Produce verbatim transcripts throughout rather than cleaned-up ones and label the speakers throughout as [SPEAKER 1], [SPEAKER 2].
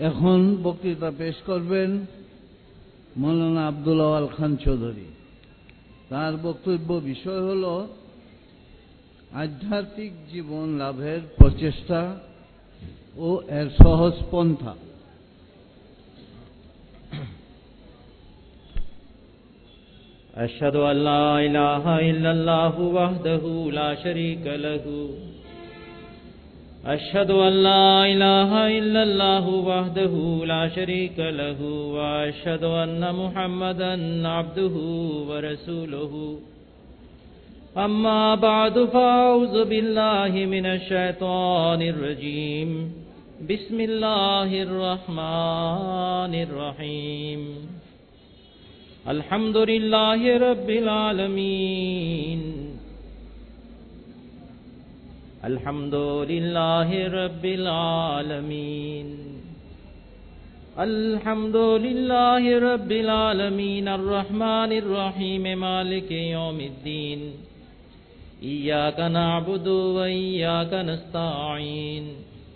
[SPEAKER 1] এখন বক্তৃতা পেশ করবেন মৌলানা আব্দুল আওয়াল খান চৌধুরী। তার বক্তব্য বিষয় হল আধ্যাত্মিক জীবন লাভের প্রচেষ্টা ও এর সহজ পন্থা।
[SPEAKER 2] أشهد أن لا إله إلا الله وحده لا شريك له أشهد أن لا إله إلا الله وحده لا شريك له وأشهد أن محمدا عبده ورسوله أما بعد فأعوذ بالله من الشيطان الرجيم بسم الله الرحمن الرحيم الحمد لله رب العالمين الحمد لله رب العالمين الحمد لله رب العالمين الرحمن الرحيم مالك يوم الدين إياك نعبد وإياك نستعين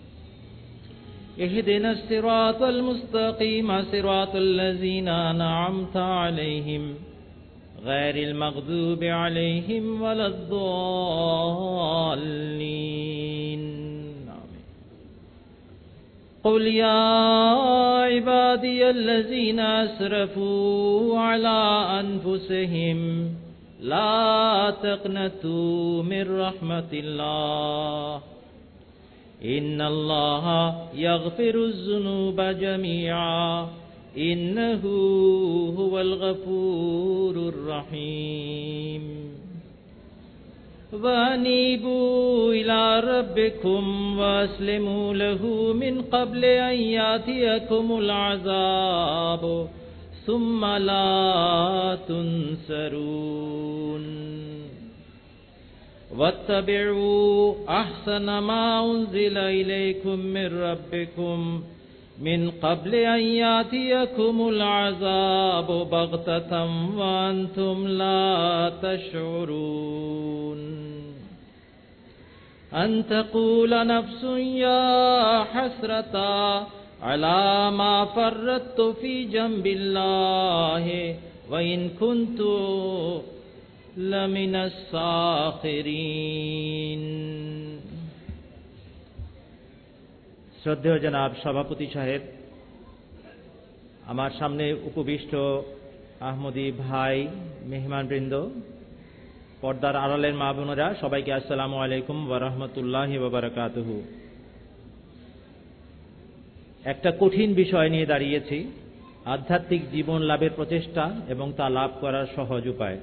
[SPEAKER 2] اهدنا الصراط المستقيم صراط الذين أنعمت عليهم غير المغضوب عليهم ولا الضالين قل يا عبادي الذين أسرفوا على أنفسهم لا تقنطوا من رحمة الله إن الله يغفر الذنوب جميعا إنه هو الغفور الرحيم وأنيبوا إلى ربكم وأسلموا له من قبل أن يأتيكم العذاب ثم لا تنصرون واتبعوا أحسن ما أنزل إليكم من ربكم من قبل أن يأتيكم العذاب بغتة وأنتم لا تشعرون أن تقول نفس يا حسرة على ما فرطت في جنب الله وإن كنت لمن الساخرين শ্রদ্ধেয় জনাব সভাপতি সাহেব, আমার সামনে উপবিষ্ট আহমদী ভাই, মেহমানবৃন্দ, পর্দার আড়ালের মা বোনেরা, সবাইকে আসসালামু আলাইকুম ওয়া রাহমাতুল্লাহি ওয়া বারাকাতুহু। একটা কঠিন বিষয় নিয়ে দাঁড়িয়েছি, আধ্যাত্মিক জীবন লাভের প্রচেষ্টা এবং তা লাভ করার সহজ উপায়।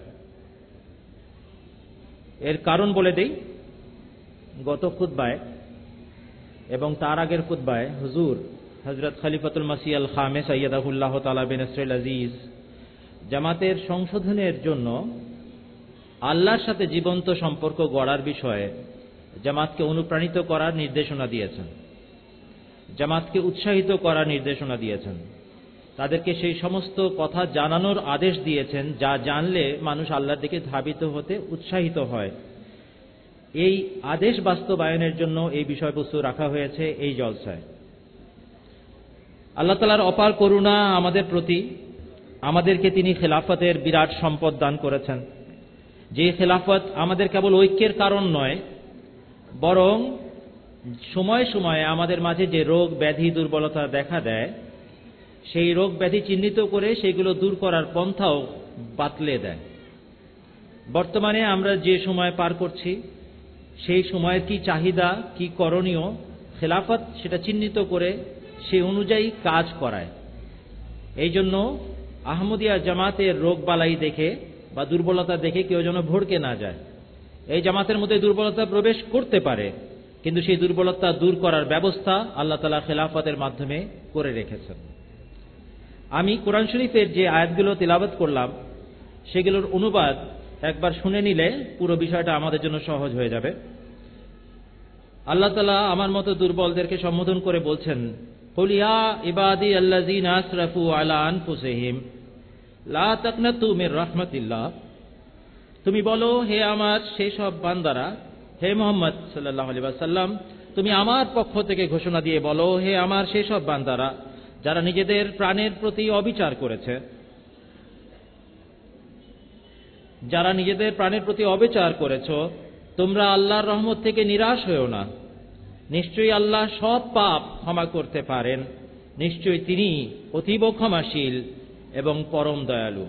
[SPEAKER 2] এর কারণ বলে দেই। গত খুতবায় এবং তার আগের খুতবায় হুজুর হযরত খলিফাতুল মাসিহ আল খামেস আইয়াদাহুল্লাহ তাআলা বিনাসরিল আজিজ জামাতের সংশোধনের জন্য আল্লাহর সাথে জীবন্ত সম্পর্ক গড়ার বিষয়ে জামাতকে অনুপ্রাণিত করার নির্দেশনা দিয়েছেন, জামাতকে উৎসাহিত করার নির্দেশনা দিয়েছেন, তাদেরকে সেই সমস্ত কথা জানানোর আদেশ দিয়েছেন যা জানলে মানুষ আল্লাহর দিকে ধাবিত হতে উৎসাহিত হয়। এই আদেশ বাস্তবায়নের জন্য এই বিষয়বস্তু রাখা হয়েছে এই জলসায়। আল্লাহ তাআলার অপার করুণা আমাদের প্রতি, আমাদেরকে তিনি খেলাফতের বিরাট সম্পদ দান করেছেন, যে খেলাফত আমাদের কেবল ঐক্যের কারণ নয়, বরং সময়ে সময়ে আমাদের মাঝে যে রোগ ব্যাধি দুর্বলতা দেখা দেয়, সেই রোগ ব্যাধি চিহ্নিত করে সেগুলো দূর করার পন্থাও বাতলে দেয়। বর্তমানে আমরা যে সময় পার করছি, সেই সময়ের কি চাহিদা, কি করণীয়, খেলাফত সেটা চিহ্নিত করে সেই অনুযায়ী কাজ করায়। এই জন্য আহমদিয়া জামাতের রোগ বালাই দেখে বা দুর্বলতা দেখে কেউ যেন ভড়কে না যায়। এই জামাতের মধ্যে দুর্বলতা প্রবেশ করতে পারে, কিন্তু সেই দুর্বলতা দূর করার ব্যবস্থা আল্লাহ তাআলা খেলাফতের মাধ্যমে করে রেখেছেন। আমি কোরআন শরীফের যে আয়াতগুলো তিলাওয়াত করলাম সেগুলোর অনুবাদ একবার শুনে নিলে পুরো বিষয়টা আমাদের জন্য সহজ হয়ে যাবে। আল্লাহ তাআলা আমার মতো দুর্বলদেরকে সম্বোধন করে বলছেন, কুল ইয়া ইবাদি আল্লাযীনা আসরাফু আলা আনফুসিহিম লা তাকনাতু মির রাহমাতিল্লাহ। তুমি বলো, হে আমার সেই সব বান্দারা, হে মুহাম্মদ সাল্লাল্লাহু আলাইহি ওয়াসাল্লাম, তুমি আমার পক্ষ থেকে ঘোষণা দিয়ে বলো, হে আমার সেই সব বান্দারা, যারা নিজেদের প্রাণের প্রতি অবিচার করেছে, যারা নিজেদের প্রাণের প্রতি অবিচার করেছ, তোমরা আল্লাহর রহমত থেকে নিরাশ হয়েও না। নিশ্চয়ই আল্লাহ সব পাপ ক্ষমা করতে পারেন, নিশ্চয়ই তিনি অতীব ক্ষমাশীল এবং পরম দয়ালু।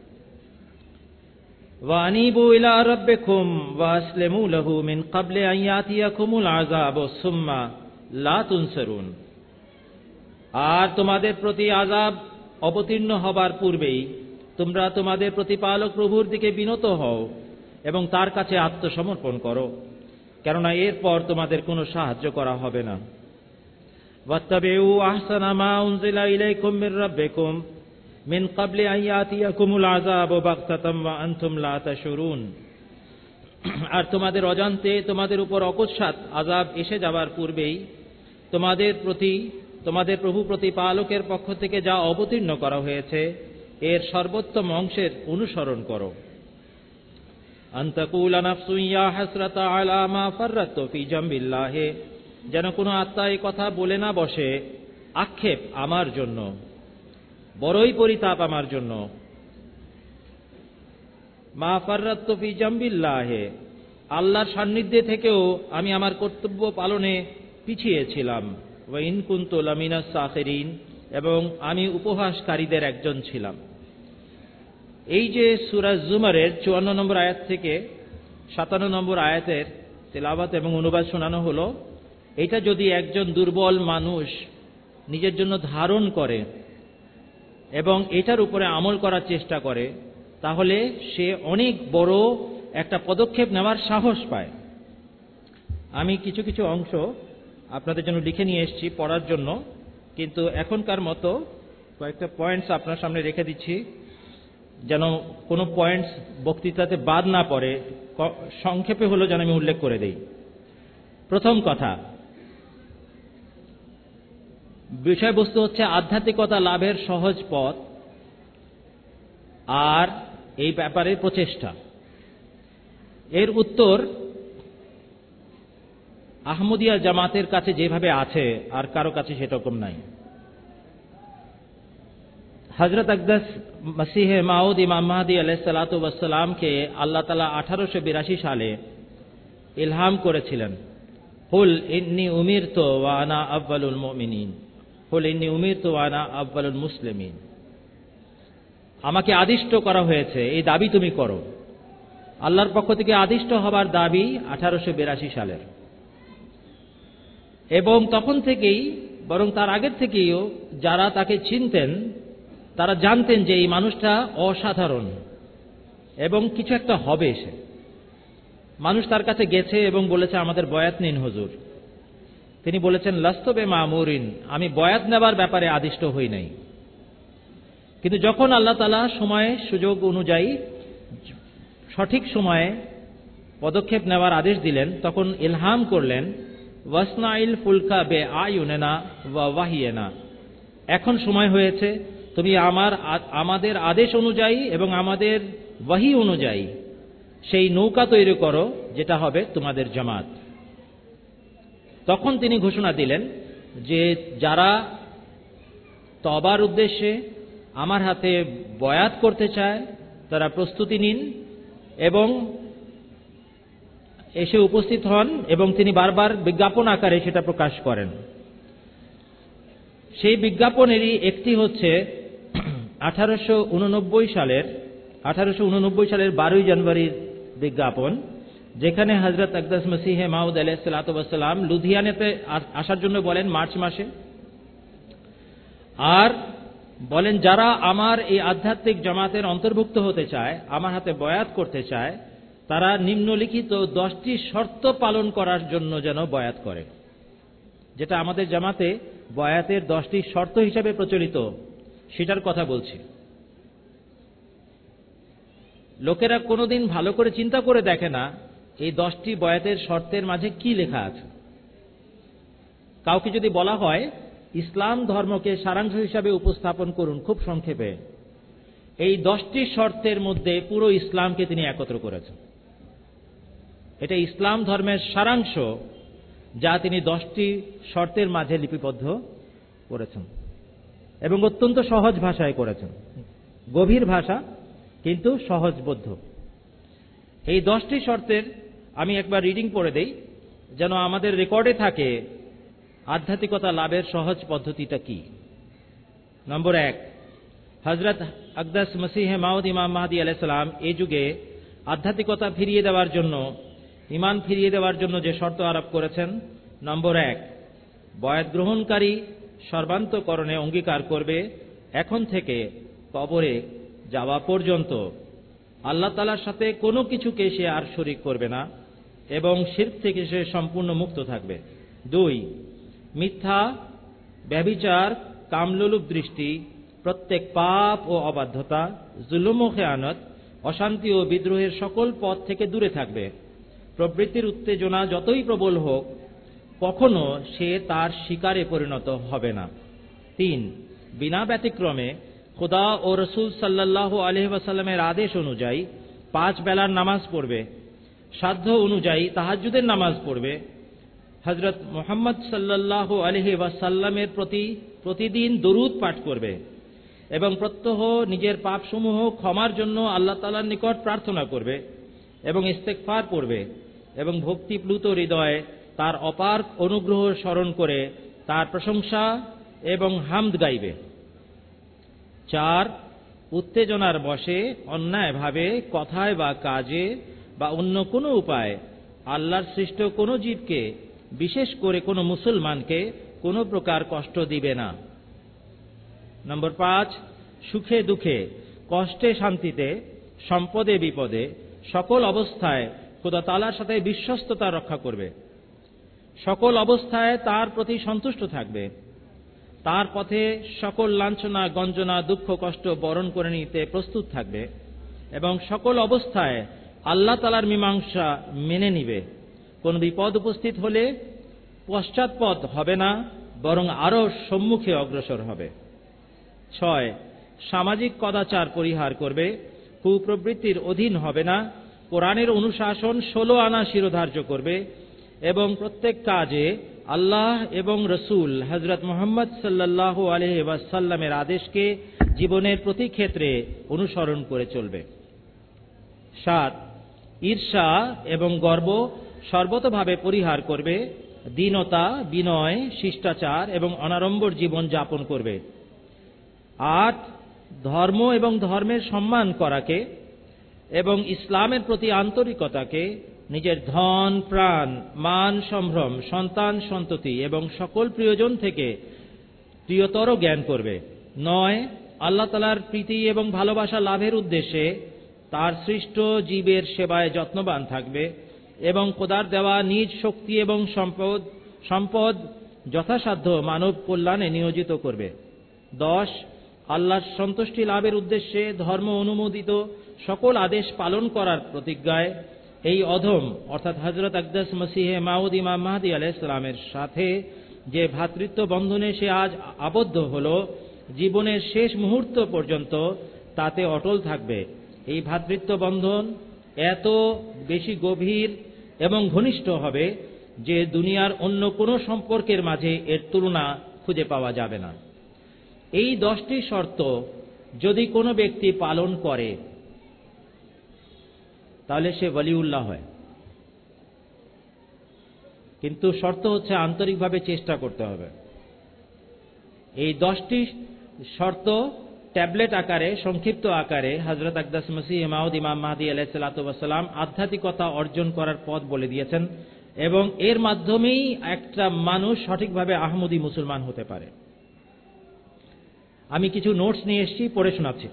[SPEAKER 2] ওয়ানিবু ইলা রাব্বিকুম ওয়াসলিমু লাহু মিন ক্বাবলি আন ইয়াতিয়াকুমুল আযাবু সুম্মা লা তুনসারুন। আর তোমাদের প্রতি আযাব অবতীর্ণ হবার পূর্বেই তোমরা তোমাদের প্রতিপালক প্রভুর দিকে বিনত হও এবং তার কাছে আত্মসমর্পণ করো, কেননা এরপর তোমাদের কোনো সাহায্য করা হবে না। ওয়াত্তাবিউ আহসানা মা উনজিলা ইলাইকুম মির রাব্বিকুম মিন ক্বাবলি আন ইয়াতিয়াকুমুল আযাবু বাগতাতাম ওয়া আনতুম লা তাশউরুন। আর তোমাদের অজান্তে তোমাদের উপর অকস্মাৎ আযাব এসে যাবার পূর্বেই তোমাদের প্রতি তোমাদের প্রভু প্রতিপালকের পক্ষ থেকে যা অবতীর্ণ করা হয়েছে এর সর্বোত্তম অংশের অনুসরণ করো। আন তাকুলা নাফসুন ইয়া হাসরাতা আলা মা ফাররাতু ফি জামবিল্লাহ, যেন কোনো আত্মা এই কথা বলে না বসে, আক্ষেপ আমার জন্য, বড়ই পরিতাপ আমার জন্য। মা ফাররাতু ফি জামবিল্লাহ, আল্লাহর সান্নিধ্যে থেকেও আমি আমার কর্তব্য পালনে পিছিয়ে ছিলাম। ওয়া ইন কুনতু লামিনাস সাখিরিন, এবং আমি উপহাসকারীদের একজন ছিলাম। এই যে সূরা জুমারের চুয়ান্ন নম্বর আয়াত থেকে সাতান্ন নম্বর আয়াতের তেলাওয়াত এবং অনুবাদ শোনানো হলো, এটা যদি একজন দুর্বল মানুষ নিজের জন্য ধারণ করে এবং এটার উপরে আমল করার চেষ্টা করে, তাহলে সে অনেক বড় একটা পদক্ষেপ নেওয়ার সাহস পায়। আমি কিছু কিছু অংশ আপনাদের জন্য লিখে নিয়ে এসেছি পড়ার জন্য, কিন্তু এখনকার মতো কয়েকটা পয়েন্টস আপনার সামনে রেখে দিচ্ছি, যেন কোনো পয়েন্টস বক্তৃতাতে বাদ না পড়ে। সংক্ষেপে হলো যেন আমি উল্লেখ করে দেই। প্রথম কথা, বিষয়বস্তু হচ্ছে আধ্যাত্মিকতা লাভের সহজ পথ আর এই ব্যাপারে প্রচেষ্টা। এর উত্তর আহমদিয়া জামাতের কাছে যেভাবে আছে আর কারো কাছে সেরকম নাই। হযরত আকদাস মসিহে মাউদ ইমাম মাহদী আলাইহিস সালাতু ওয়াস সালামকে আল্লাহ তাআলা আঠারোশো বিরাশি সালে ইলহাম করেছিলেন, কুল ইন্নী উমিরতু ওয়া আনা আউয়ালুল মুমিনিন, কুল ইন্নী উমিরতু ওয়া আনা আউয়ালুল মুসলিমিন। আমাকে আদিষ্ট করা হয়েছে, এই দাবি তুমি করো। আল্লাহর পক্ষ থেকে আদিষ্ট হবার দাবি আঠারোশো বিরাশি সালের, এবং তখন থেকেই, বরং তার আগের থেকেও যারা তাকে চিনতেন তারা জানতেন যে এই মানুষটা অসাধারণ এবং কিছু একটা হবে সে। মানুষ তার কাছে গেছে এবং বলেছে, আমাদের বয়াত নিন হুজুর। তিনি বলেছেন, লাস্তু বিমামুরিন, আমি বয়াত নেবার ব্যাপারে আদিষ্ট হই নাই। কিন্তু যখন আল্লাহ তাআলা সময় সুযোগ অনুযায়ী সঠিক সময়ে পদক্ষেপ নেওয়ার আদেশ দিলেন, তখন ইলহাম করলেন, ওয়াসনাইল ফুলকা বে আয়ুনেনা ওয়া ওয়াহিয়েনা, এখন সময় হয়েছে তুমি আমার আমাদের আদেশ অনুযায়ী এবং আমাদের ওয়াহি অনুযায়ী সেই নৌকা তৈরি করো, যেটা হবে তোমাদের জামাত। তখন তিনি ঘোষণা দিলেন যে যারা তওবার উদ্দেশ্যে আমার হাতে বয়াত করতে চায় তারা প্রস্তুতি নিন এবং এসে উপস্থিত হন, এবং তিনি বারবার বিজ্ঞাপন আকারে সেটা প্রকাশ করেন। সেই বিজ্ঞাপনেরই একটি হচ্ছে আঠারোশো উননব্বই সালের আঠারোশো উননব্বই সালের বারোই জানুয়ারির বিজ্ঞাপন, যেখানে হযরত আকদাস মসিহে মাউদ আলাইহিস সালাতু ওয়াস সালাম লুধিয়ানাতে আসার জন্য বলেন মার্চ মাসে, আর বলেন যারা আমার এই আধ্যাত্মিক জামাতের অন্তর্ভুক্ত হতে চায়, আমার হাতে বয়াত করতে চায়, তারা নিম্নলিখিত দশটি শর্ত পালন করার জন্য যেন বয়াত করে, যেটা আমাদের জামাতে বয়াতের দশটি শর্ত হিসাবে প্রচলিত, সেটার কথা বলছি। লোকেরা কোনোদিন ভালো করে চিন্তা করে দেখে না এই দশটি বয়াতের শর্তের মাঝে কি লেখা আছে। কাউকে যদি বলা হয় ইসলাম ধর্মকে সারাংশ হিসাবে উপস্থাপন করুন খুব সংক্ষেপে, এই দশটি শর্তের মধ্যে পুরো ইসলামকে তিনি একত্র করেছেন। এটা ইসলাম ধর্মের সারাংশ, যা তিনি দশটি শর্তের মাঝে লিপিবদ্ধ করেছেন। এবং অত্যন্ত সহজ ভাষায় করেছেন, গভীর ভাষা কিন্তু সহজবোধ্য। এই দশটি শর্তের আমি একবার রিডিং পড়ে দেই, যেন আমাদের রেকর্ডে থাকে আধ্যাত্মিকতা লাভের সহজ পদ্ধতিটা কি। নম্বর এক, হযরত আকদাস মসিহ মাউদ ইমাম মাহদী আলাইহিস সালাম এই যুগে আধ্যাত্মিকতা ফিরিয়ে দেওয়ার জন্য, ঈমান ফিরিয়ে দেওয়ার জন্য যে শর্ত আরোপ করেছেন। নম্বর এক, বয়াত গ্রহণকারী সর্বান্তকরণে অঙ্গীকার করবে এখন থেকে কবরে যাওয়া পর্যন্ত আল্লাহ তাআলার সাথে কোনো কিছুকে সে আর শরীক করবে না এবং শিরক থেকে সে সম্পূর্ণ মুক্ত থাকবে। দুই, মিথ্যা, ব্যভিচার, কামলোলুপ দৃষ্টি, প্রত্যেক পাপ ও অবাধ্যতা, জুলুম ও খেয়ানত, অশান্তি ও বিদ্রোহের সকল পথ থেকে দূরে থাকবে। প্রবৃত্তির উত্তেজনা যতই প্রবল হোক কখনো সে তার শিকারে পরিণত হবে না। তিন, বিনা ব্যতিক্রমে খোদা ও রসুল সাল্লাল্লাহু আলাইহি ওয়াসাল্লামের আদেশ অনুযায়ী পাঁচ বেলার নামাজ পড়বে, সাধ্য অনুযায়ী তাহাজ্জুদের নামাজ পড়বে, হযরত মুহাম্মদ সাল্লাল্লাহু আলাইহি ওয়াসাল্লামের প্রতি প্রতিদিন দরুদ পাঠ করবে এবং প্রত্যহ নিজের পাপসমূহ ক্ষমার জন্য আল্লাহ তাআলার নিকট প্রার্থনা করবে এবং ইস্তেগফার পড়বে এবং ভক্তিপ্লুত হৃদয়ে তার অপার অনুগ্রহ স্মরণ করে তার প্রশংসা এবং হামদ গাইবে। চার, উত্তেজনার বশে অন্যায়ভাবে কথায় বা কাজে বা অন্য কোনো উপায় আল্লাহর সৃষ্ট কোনো জীবকে, বিশেষ করে কোনো মুসলমানকে কোনো প্রকার কষ্ট দিবে না। নম্বর পাঁচ, সুখে দুঃখে, কষ্টে শান্তিতে, সম্পদে বিপদে, সকল অবস্থায় খোদা তাআলার সাথে বিশ্বস্ততা রক্ষা করবে, সকল অবস্থায় তার প্রতি সন্তুষ্ট থাকবে, তার পথে সকল লাঞ্ছনা, গঞ্জনা, দুঃখ, কষ্ট বরণ করে নিতে প্রস্তুত থাকবে এবং সকল অবস্থায় আল্লাহ তাআলার মীমাংসা মেনে নিবে। কোন বিপদ উপস্থিত হলে পশ্চাৎপদ হবে না, বরং আরো সম্মুখে অগ্রসর হবে। ছয়, সামাজিক কদাচার পরিহার করবে, কুপ্রবৃত্তির অধীন হবে না, কোরআনের অনুশাসন ষোলো আনা শিরোধার্য করবে এবং প্রত্যেক কাজে আল্লাহ এবং রসুল হযরত মুহাম্মদ সাল্লাল্লাহু আলাইহি ওয়াসাল্লামের আদেশকে জীবনের প্রতি ক্ষেত্রে অনুসরণ করে চলবে। সাত, ঈর্ষা এবং গর্ব সর্বতভাবে পরিহার করবে, দীনতা, বিনয়, শিষ্টাচার এবং অনাড়ম্বর জীবন যাপন করবে। আট, ধর্ম এবং ধর্মের সম্মান করাকে এবং ইসলামের প্রতি আন্তরিকতাকে নিজের ধন, প্রাণ, মান, সম্ভ্রম, সন্তান সন্ততি এবং সকল প্রিয়জন থেকে প্রিয়তর জ্ঞান করবে। নয়, আল্লাহ তাআলার প্রীতি এবং ভালোবাসা লাভের উদ্দেশ্যে তার সৃষ্ট জীবের সেবায় যত্নবান থাকবে এবং খোদার দেওয়া নিজ শক্তি এবং সম্পদ সম্পদ যথাসাধ্য মানব কল্যাণে নিয়োজিত করবে। দশ, আল্লাহর সন্তুষ্টি লাভের উদ্দেশ্যে ধর্ম অনুমোদিত সকল আদেশ পালন করার প্রতিজ্ঞায় এই অধম অর্থাৎ হযরত আকদাস মসিহ মাউদ ইমাম মাহদী আলাইহিস সালামের সাথে যে ভ্রাতৃত্ব বন্ধনে সে আজ আবদ্ধ হল, জীবনের শেষ মুহূর্ত পর্যন্ত তাতে অটল থাকবে। এই ভ্রাতৃত্ব বন্ধন এত বেশি গভীর এবং ঘনিষ্ঠ হবে যে দুনিয়ার অন্য কোনো সম্পর্কের মাঝে এর তুলনা খুঁজে পাওয়া যাবে না। এই দশটি শর্ত যদি কোনো ব্যক্তি পালন করে তাহলে সে ওয়ালিউল্লাহ হয়, কিন্তু শর্ত হচ্ছে আন্তরিকভাবে চেষ্টা করতে হবে। এই দশটি শর্ত ট্যাবলেট আকারে, সংক্ষিপ্ত আকারে হযরত আকদাস মসিহ মাউদ ইমাম মাহদী আলাইহিস সালাতু ওয়াস সালাম আধ্যাত্মিকতা অর্জন করার পথ বলে দিয়েছেন এবং এর মাধ্যমেই একটা মানুষ সঠিকভাবে আহমদী মুসলমান হতে পারে। আমি কিছু নোটস নিয়ে এসেছি, পড়ে শোনাচ্ছি।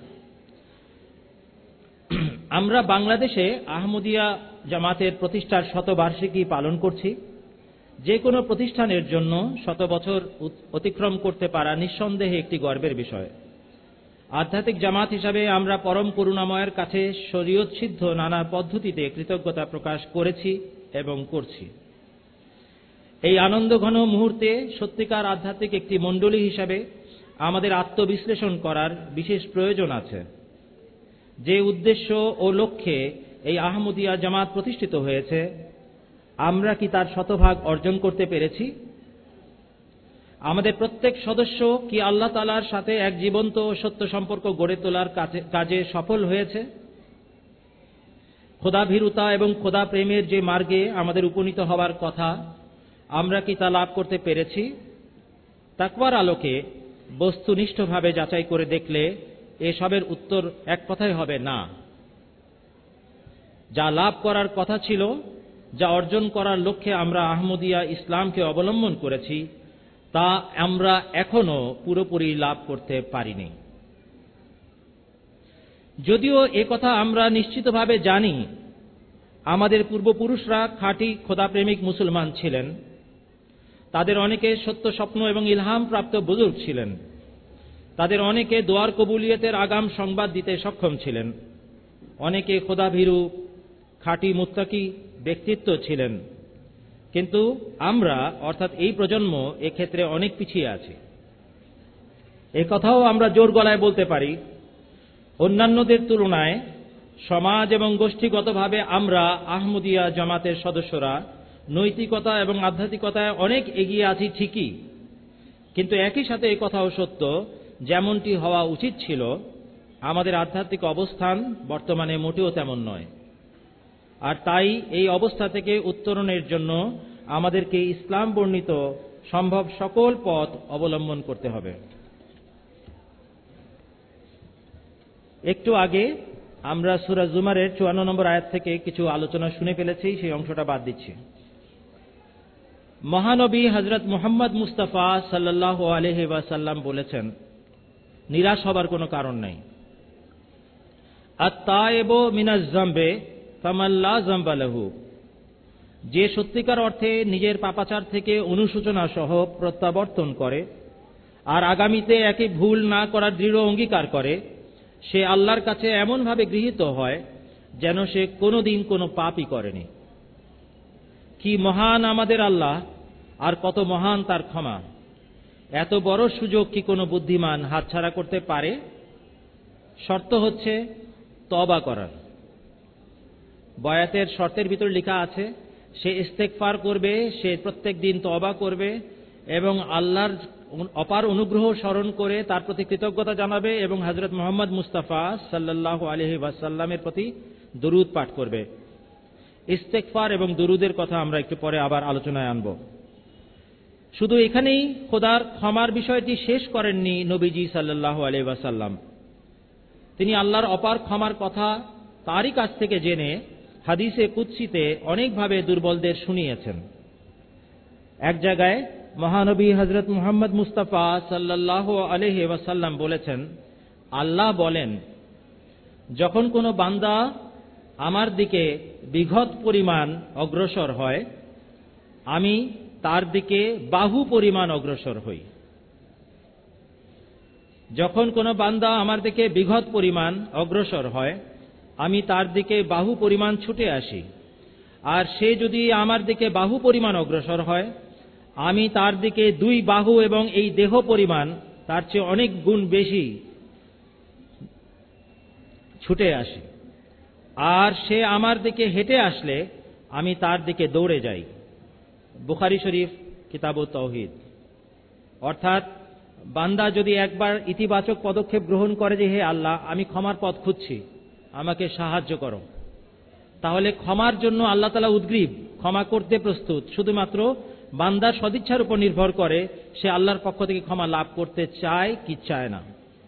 [SPEAKER 2] আমরা বাংলাদেশে আহমদিয়া জামাতের প্রতিষ্ঠার শতবার্ষিকী পালন করছি। যে কোনো প্রতিষ্ঠানের জন্য শত বছর অতিক্রম করতে পারা নিঃসন্দেহে একটি গর্বের বিষয়। আধ্যাত্মিক জামাত হিসাবে আমরা পরম করুণাময়ের কাছে শরীয়ত সিদ্ধ নানা পদ্ধতিতে কৃতজ্ঞতা প্রকাশ করেছি এবং করছি। এই আনন্দঘন মুহূর্তে সত্যিকার আধ্যাত্মিক একটি মণ্ডলী হিসাবে আমাদের আত্মবিশ্লেষণ করার বিশেষ প্রয়োজন আছে। যে উদ্দেশ্য ও লক্ষ্যে এই আহমদিয়া জামাত প্রতিষ্ঠিত হয়েছে, আমরা কি তার শতভাগ অর্জন করতে পেরেছি? আমাদের প্রত্যেক সদস্য কি আল্লাহ তাআলার সাথে এক জীবন্ত ও সত্য সম্পর্ক গড়ে তোলার কাজে সফল হয়েছে? খোদাভীরুতা এবং খোদা প্রেমের যে মার্গে আমাদের উপনীত হওয়ার কথা, আমরা কি তা লাভ করতে পেরেছি? তাকওয়ার আলোকে বস্তুনিষ্ঠভাবে যাচাই করে দেখলে এসবের উত্তর এক কথাই হবে না। যা লাভ করার কথা ছিল, যা অর্জন করার লক্ষ্যে আমরা আহমদিয়া ইসলামকে অবলম্বন করেছি, তা আমরা এখনো পুরোপুরি লাভ করতে পারিনি। যদিও এ কথা আমরা নিশ্চিতভাবে জানি, আমাদের পূর্বপুরুষরা খাঁটি খোদাপ্রেমিক মুসলমান ছিলেন। তাদের অনেকে সত্য স্বপ্ন এবং ইলহাম প্রাপ্ত বুজুর্গ ছিলেন। তাদের অনেকে দোয়ার কবুলিয়তের আগাম সংবাদ দিতে সক্ষম ছিলেন। অনেকে খোদাভীরু খাঁটি মুত্তাকি ব্যক্তিত্ব ছিলেন। কিন্তু আমরা, অর্থাৎ এই প্রজন্ম, এক্ষেত্রে অনেক পিছিয়ে আছি। এ কথাও আমরা জোর গলায় বলতে পারি, অন্যান্যদের তুলনায় সমাজ এবং গোষ্ঠীগতভাবে আমরা আহমদিয়া জামাতের সদস্যরা নৈতিকতা এবং আধ্যাত্মিকতায় অনেক এগিয়ে আছি ঠিকই, কিন্তু একই সাথে এই কথাও সত্য, যেমনটি হওয়া উচিত ছিল, আমাদের আধ্যাত্মিক অবস্থান বর্তমানে মোটেও তেমন নয়। আর তাই এই অবস্থা থেকে উত্তরণের জন্য আমাদেরকে ইসলাম বর্ণিত সম্ভব সকল পথ অবলম্বন করতে হবে। একটু আগে আমরা সূরা জুমারের চুয়ান্ন নম্বর আয়াত থেকে কিছু আলোচনা শুনে ফেলেছি, সেই অংশটা বাদ দিচ্ছি। মহানবী হযরত মুহাম্মদ মুস্তাফা সাল্লাল্লাহু আলাইহি ওয়াসাল্লাম বলেছেন, নিরাশ হবার কোনো কারণ নেই। আত-তায়েবু মিনাজ যামবে কামান লা যামবা লাহু। যে সত্যিকার অর্থে নিজের পাপাচার থেকে অনুশোচনা সহ প্রত্যাবর্তন করে আর আগামীতে একই ভুল না করার দৃঢ় অঙ্গীকার করে, সে আল্লাহর কাছে এমনভাবে গৃহীত হয় যেন সে কোনোদিন কোনো পাপই করেনি। কি মহান আমাদের আল্লাহ, আর কত মহান তার ক্ষমা! এত বড় সুযোগ কি কোনো বুদ্ধিমান হাতছাড়া করতে পারে? শর্ত হচ্ছে তওবা করার। বয়াতের শর্তের ভিতর লেখা আছে, সে ইস্তেগফার করবে, সে প্রত্যেক দিন তওবা করবে এবং আল্লাহর অপার অনুগ্রহ স্মরণ করে তার প্রতি কৃতজ্ঞতা জানাবে এবং হযরত মুহাম্মদ মুস্তাফা সাল্লাল্লাহু আলাইহি ওয়াসাল্লামের প্রতি দরুদ পাঠ করবে। ইস্তেগফার এবং দরুদের কথা আমরা একটু পরে আবার আলোচনায় আনব। শুধু এখানেই খোদার ক্ষমার বিষয়টি শেষ করেননি নবীজি সাল্লাল্লাহু আলাইহি ওয়াসাল্লাম। তিনি আল্লাহর অপার ক্ষমার কথা তারই কাছ থেকে জেনে হাদিসে কুদসিতে অনেকভাবে দুর্বলদের শুনিয়েছেন। এক জায়গায় মহানবী হযরত মুহাম্মদ মুস্তাফা সাল্লাল্লাহু আলাইহি ওয়াসাল্লাম বলেছেন, আল্লাহ বলেন, যখন কোনো বান্দা আমার দিকে বিঘত পরিমাণ অগ্রসর হয়, আমি তার দিকে বাহু পরিমাণ অগ্রসর হই। যখন কোনো বান্দা আমার দিকে বিঘত পরিমাণ অগ্রসর হয়, আমি তার দিকে বাহু পরিমাণ ছুটে আসি। আর সে যদি আমার দিকে বাহু পরিমাণ অগ্রসর হয়, আমি তার দিকে দুই বাহু এবং এই দেহ পরিমাণ, তার চেয়ে অনেক গুণ বেশি ছুটে আসি। আর সে আমার দিকে হেঁটে আসলে আমি তার দিকে দৌড়ে যাই। বুখারী শরীফ, কিতাবুত তাওহীদ। অর্থাৎ বান্দা যদি একবার ইতিবাচক পদক্ষেপ গ্রহণ করে যে, হে আল্লাহ, আমি ক্ষমার পথ খুঁজছি, আমাকে সাহায্য করো, তাহলে ক্ষমার জন্য আল্লাহ তাআলা উদ্গ্রীব, ক্ষমা করতে প্রস্তুত। শুধুমাত্র বান্দার সদিচ্ছার উপর নির্ভর করে সে আল্লাহর পক্ষ থেকে ক্ষমা লাভ করতে চায় কি চায় না।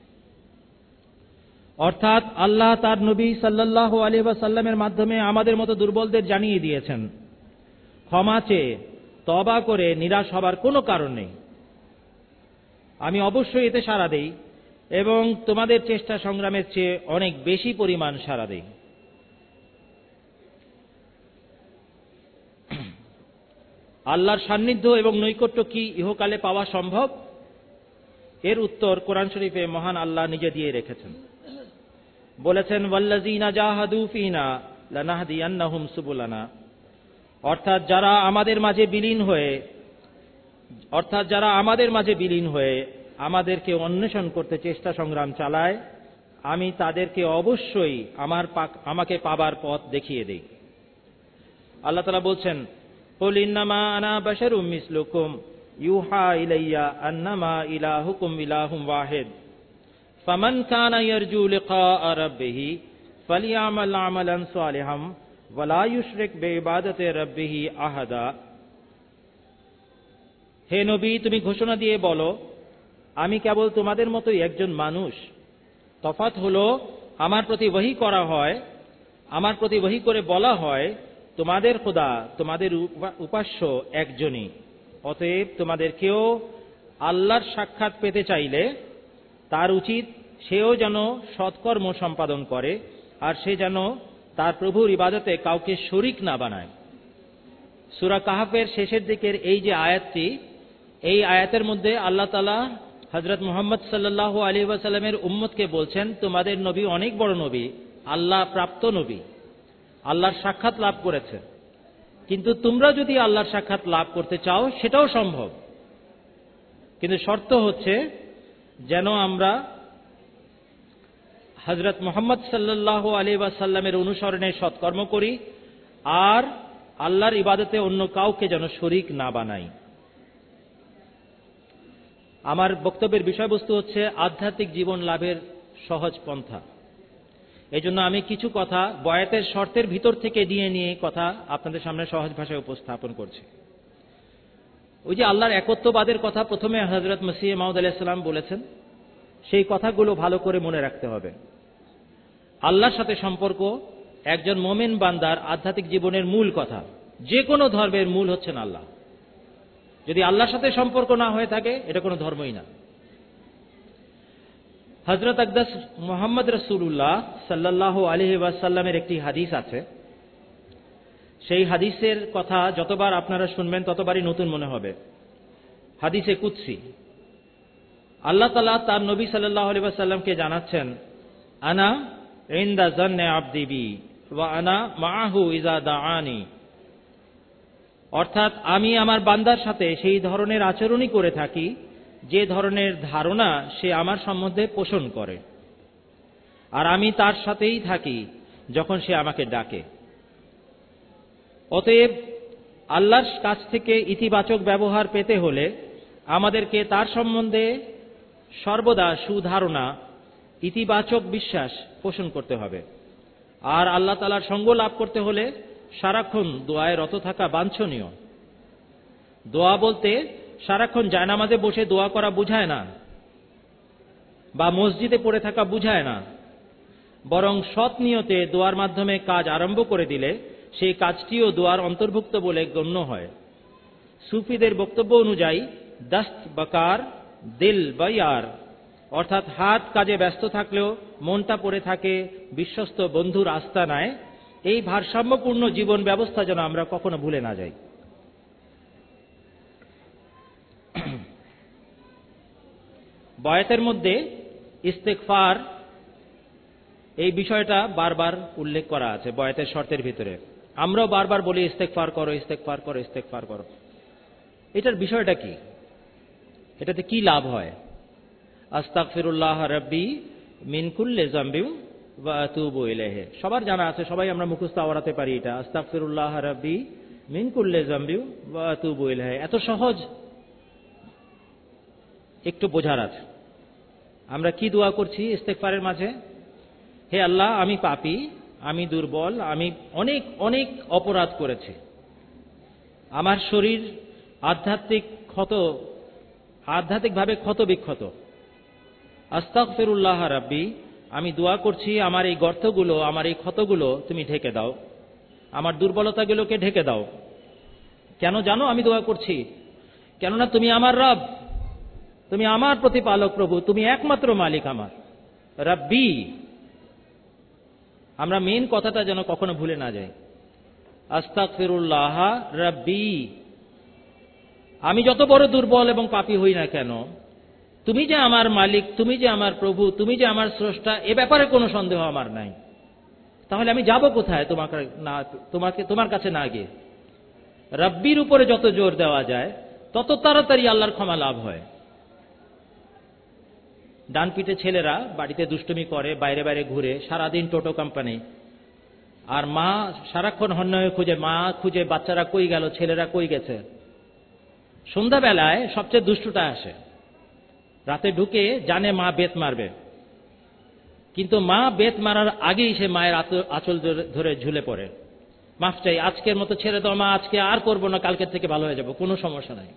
[SPEAKER 2] অর্থাৎ আল্লাহ তার নবী সাল্লাল্লাহু আলাইহি ওয়াসাল্লামের মাধ্যমে আমাদের মতো দুর্বলদের জানিয়ে দিয়েছেন, ক্ষমা চেয়ে তওবা করে নিরাশ হবার কোনো কারণ নেই। আমি অবশ্যই এতে সাড়া দেই এবং তোমাদের চেষ্টা সংগ্রামের চেয়ে অনেক বেশি পরিমাণ সাড়া দেই। আল্লাহর সান্নিধ্য এবং নৈকট্য কি ইহকালে পাওয়া সম্ভব? এর উত্তর কোরআন শরীফে মহান আল্লাহ নিজে দিয়ে রেখেছেন। বলেছেন, ওয়াল্লাযীনা জাহাদু ফীনা লানাহদিয়ান্নাহুম সুবুলানা। অর্থাৎ যারা আমাদের মাঝে বিলীন হয়ে অর্থাৎ যারা আমাদের মাঝে বিলীন হয়ে আমাদেরকে অন্বেষণ করতে চেষ্টা সংগ্রাম চালায়, আমি তাদেরকে অবশ্যই আমার আমাকে পাবার পথ দেখিয়ে দেই। আল্লাহ তাআলা বলছেন, কুল ইন্নামা আনা বাশারুম মিসলুকুম ইউহা ইলাইয়া আন্নামা ইলাহুকুম ইলাহুম ওয়াহিদ ফামান কানা ইয়ারজু লিকাআ রাব্বিহি ফালিয়ামাল আমালান সালিহাম ওয়া লা ইউশরিক বিইবাদাতি রাব্বিহি আহাদা। হে নবী, তুমি ঘোষণা দিয়ে বলো, আমি কেবল তোমাদের মতোই একজন মানুষ। তফাৎ হলো, আমার প্রতি ওহী করা হয়, আমার প্রতি ওহী করে বলা হয় তোমাদের খোদা, তোমাদের উপাস্য একজনই। অতএব তোমাদের কেউ আল্লাহর সাক্ষাৎ পেতে চাইলে তার উচিত সেও যেন সৎকর্ম সম্পাদন করে, আর সে যেন তার প্রভুর ইবাদতে কাউকে শরীক না বানায়। সূরা কাহফের শেষের দিকের এই যে আয়াতটি, এই আয়াতের মধ্যে আল্লাহ তাআলা হযরত মুহাম্মদ সাল্লাল্লাহু আলাইহি ওয়াসাল্লামের উম্মতকে বলছেন, তোমাদের নবী অনেক বড় নবী, আল্লাহ প্রাপ্ত নবী, আল্লাহর সাক্ষাৎ লাভ করেছে, কিন্তু তোমরা যদি আল্লাহর সাক্ষাৎ লাভ করতে চাও সেটাও সম্ভব, কিন্তু শর্ত হচ্ছে যেন আমরা হযরত মুহাম্মদ সাল্লাল্লাহু আলাইহি ওয়াসাল্লামের অনুসরণে সৎকর্ম করি আর আল্লাহর ইবাদতে অন্য কাউকে যেন শরীক না বানাই। আমার বক্তব্যের বিষয়বস্তু হচ্ছে আধ্যাত্মিক জীবন লাভের সহজ পন্থা। এই জন্য আমি কিছু কথা বয়াতের শর্তের ভিতর থেকে নিয়ে নিয়ে কথা আপনাদের সামনে সহজ ভাষায় উপস্থাপন করছি। ওই যে আল্লাহর একত্ববাদের কথা প্রথমে হযরত মসিহ মাউদ আলাইহিস সালাম বলেছেন, সেই কথাগুলো ভালো করে মনে রাখতে হবে। আল্লাহর সাথে সম্পর্ক একজন মুমিন বান্দার আধ্যাত্মিক জীবনের মূল কথা। যে কোনো ধর্মের মূল হচ্ছেন আল্লাহ। যদি আল্লাহর সাথে সম্পর্ক না হয়ে থাকে, এটা কোনো ধর্মই না। হযরত আকদাস মুহাম্মদ রাসূলুল্লাহ সাল্লাল্লাহু আলাইহি ওয়াসাল্লামের একটি হাদিস আছে। সেই হাদিসের কথা যতবার আপনারা শুনবেন ততবারই নতুন মনে হবে। হাদিসে কুদসি, আল্লাহ তাআলা তার নবী সাল্লাল্লাহু আলাইহি ওয়াসাল্লামকে জানাচ্ছেন, আনা ইনদা যান্নি আবদি বি ওয়া আনা মাআহু ইযা দাআনি। অর্থাৎ আমি আমার বান্দার সাথে সেই ধরনের আচরণই করে থাকি যে ধরনের ধারণা সে আমার সম্বন্ধে পোষণ করে, আর আমি তার সাথেই থাকি যখন সে আমাকে ডাকে। অতএব আল্লাহর কাছ থেকে ইতিবাচক ব্যবহার পেতে হলে আমাদেরকে তার সম্বন্ধে সর্বদা সুধারণা, ইতিবাচক বিশ্বাস পোষণ করতে হবে। আর আল্লাহ তাআলার সঙ্গ লাভ করতে হলে সারাক্ষণ দোয়ায় রত থাকা বাঞ্ছনীয়। দোয়া বলতে সারাক্ষণ জায়নামাজে বসে দোয়া করা বুঝায় না, বা মসজিদে পড়ে থাকা বুঝায় না, বরং সৎ নিয়তে দোয়ার মাধ্যমে কাজ আরম্ভ করে দিলে সেই কাজটিও দোয়ার অন্তর্ভুক্ত বলে গণ্য হয়। সুফিদের বক্তব্য অনুযায়ী দস্ত বকার দিল বয়ার, অর্থাৎ হাত কাজে ব্যস্ত থাকলেও মনটা পড়ে থাকে বিশ্বস্ত বন্ধুর আস্তানায়। এই ভারসাম্যপূর্ণ জীবন ব্যবস্থা যেন আমরা কখনো ভুলে না যাই। বয়াতের মধ্যে ইস্তেগফার এই বিষয়টা বারবার উল্লেখ করা আছে বয়াতের শর্তের ভিতরে। আমরাও বারবার বলি ইস্তেগফার করো, ইস্তেগফার করো, ইস্তেগফার করো। এটার বিষয়টা কি? এটাতে কি লাভ হয়? আস্তাগফিরুল্লাহ রাব্বি মিন কুল্লি যামবিন ওয়া আতুবু ইলাইহি, সবার জানা আছে, সবাই আমরা মুখস্থ আওড়াতে পারি এটা। আস্তাগফিরুল্লাহ রাব্বি মিন কুল্লি যামবিন ওয়া আতুবু ইলাইহি, এত সহজ, একটু বোঝার আছে। আমরা কি দোয়া করছি ইস্তেগফারের মাঝে? হে আল্লাহ, আমি পাপী, আমি দুর্বল, আমি অনেক অনেক অপরাধ করেছি, আমার শরীর আধ্যাত্মিক ক্ষত আধ্যাত্মিকভাবে ক্ষত বিক্ষত। আস্তাগফিরুল্লাহ রাব্বি, আমি দোয়া করছি আমার এই গর্তগুলো, আমার এই ক্ষতগুলো তুমি ঢেকে দাও, আমার দুর্বলতাগুলোকে ঢেকে দাও। কেন জানো আমি দোয়া করছি? কেননা তুমি আমার রব, তুমি আমার প্রতিপালক প্রভু, তুমি একমাত্র মালিক আমার। রাব্বি, আমরা মেন কথাটা যেন কখনো ভুলে না যাই। আস্তাগফিরুল্লাহ রাব্বি, আমি যত বড় দুর্বল এবং পাপী হই না কেন, তুমি যে আমার মালিক, তুমি যে আমার প্রভু, তুমি যে আমার স্রষ্টা, এ ব্যাপারে কোনো সন্দেহ আমার নাই। তাহলে আমি যাব কোথায় তোমাকে না তোমাকে তোমার কাছে না গিয়ে? রাব্বির উপরে যত জোর দেওয়া যায় তত তাড়াতাড়ি আল্লাহর ক্ষমা লাভ হয়। ডান পিঠে ছেলেরা বাড়িতে দুষ্টুমি করে, বাইরে বাইরে ঘুরে সারাদিন টোটো কোম্পানি, আর মা সারাক্ষণ হন্য হয়ে খুঁজে, মা খুঁজে বাচ্চারা কই গেল, ছেলেরা কই গেছে। সন্ধ্যাবেলায় সবচেয়ে দুষ্টুটা আসে, রাতে ঢুকে জানে মা বেত মারবে, কিন্তু মা বেত মারার আগেই সে মায়ের আঁচল ধরে ঝুলে পড়ে, মাফ চাই, আজকের মতো ছেড়ে দাও মা, আজকে আর করবো না, কালকের থেকে ভালো হয়ে যাবো, কোনো সমস্যা নাই।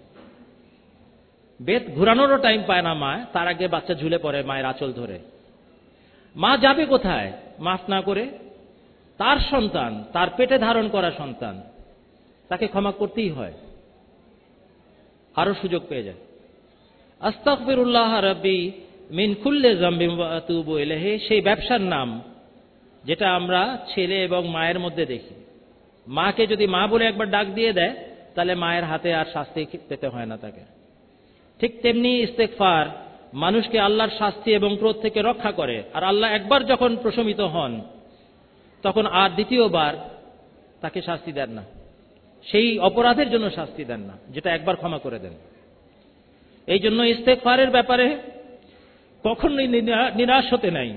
[SPEAKER 2] বেত ঘুরানোরও টাইম পায় না মা, তার আগে বাচ্চা ঝুলে পড়ে মায়ের আঁচল ধরে। মা যাবে কোথায় মাফ না করে? তার সন্তান, তার পেটে ধারণ করা সন্তান, তাকে ক্ষমা করতেই হয়, আরো সুযোগ পেয়ে যায়। আস্তাগফিরুল্লাহ রাব্বি মিন কুল্লি যামবিন ওয়া আতুবু ইলাইহি, সেই ব্যবসার নাম যেটা আমরা ছেলে এবং মায়ের মধ্যে দেখি। মাকে যদি মা বলে একবার ডাক দিয়ে দেয়, তাহলে মায়ের হাতে আর শাস্তি পেতে হয় না তাকে। ঠিক তেমনি ইস্তেগফার মানুষকে আল্লাহর শাস্তি এবং ক্রোধ থেকে রক্ষা করে। আর আল্লাহ একবার যখন প্রশমিত হন, তখন আর দ্বিতীয়বার তাকে শাস্তি দেন না, সেই অপরাধের জন্য শাস্তি দেন না যেটা একবার ক্ষমা করে দেন। এই জন্য ইস্তেগফারের ব্যাপারে কখনোই নিরাশ হতে নাই,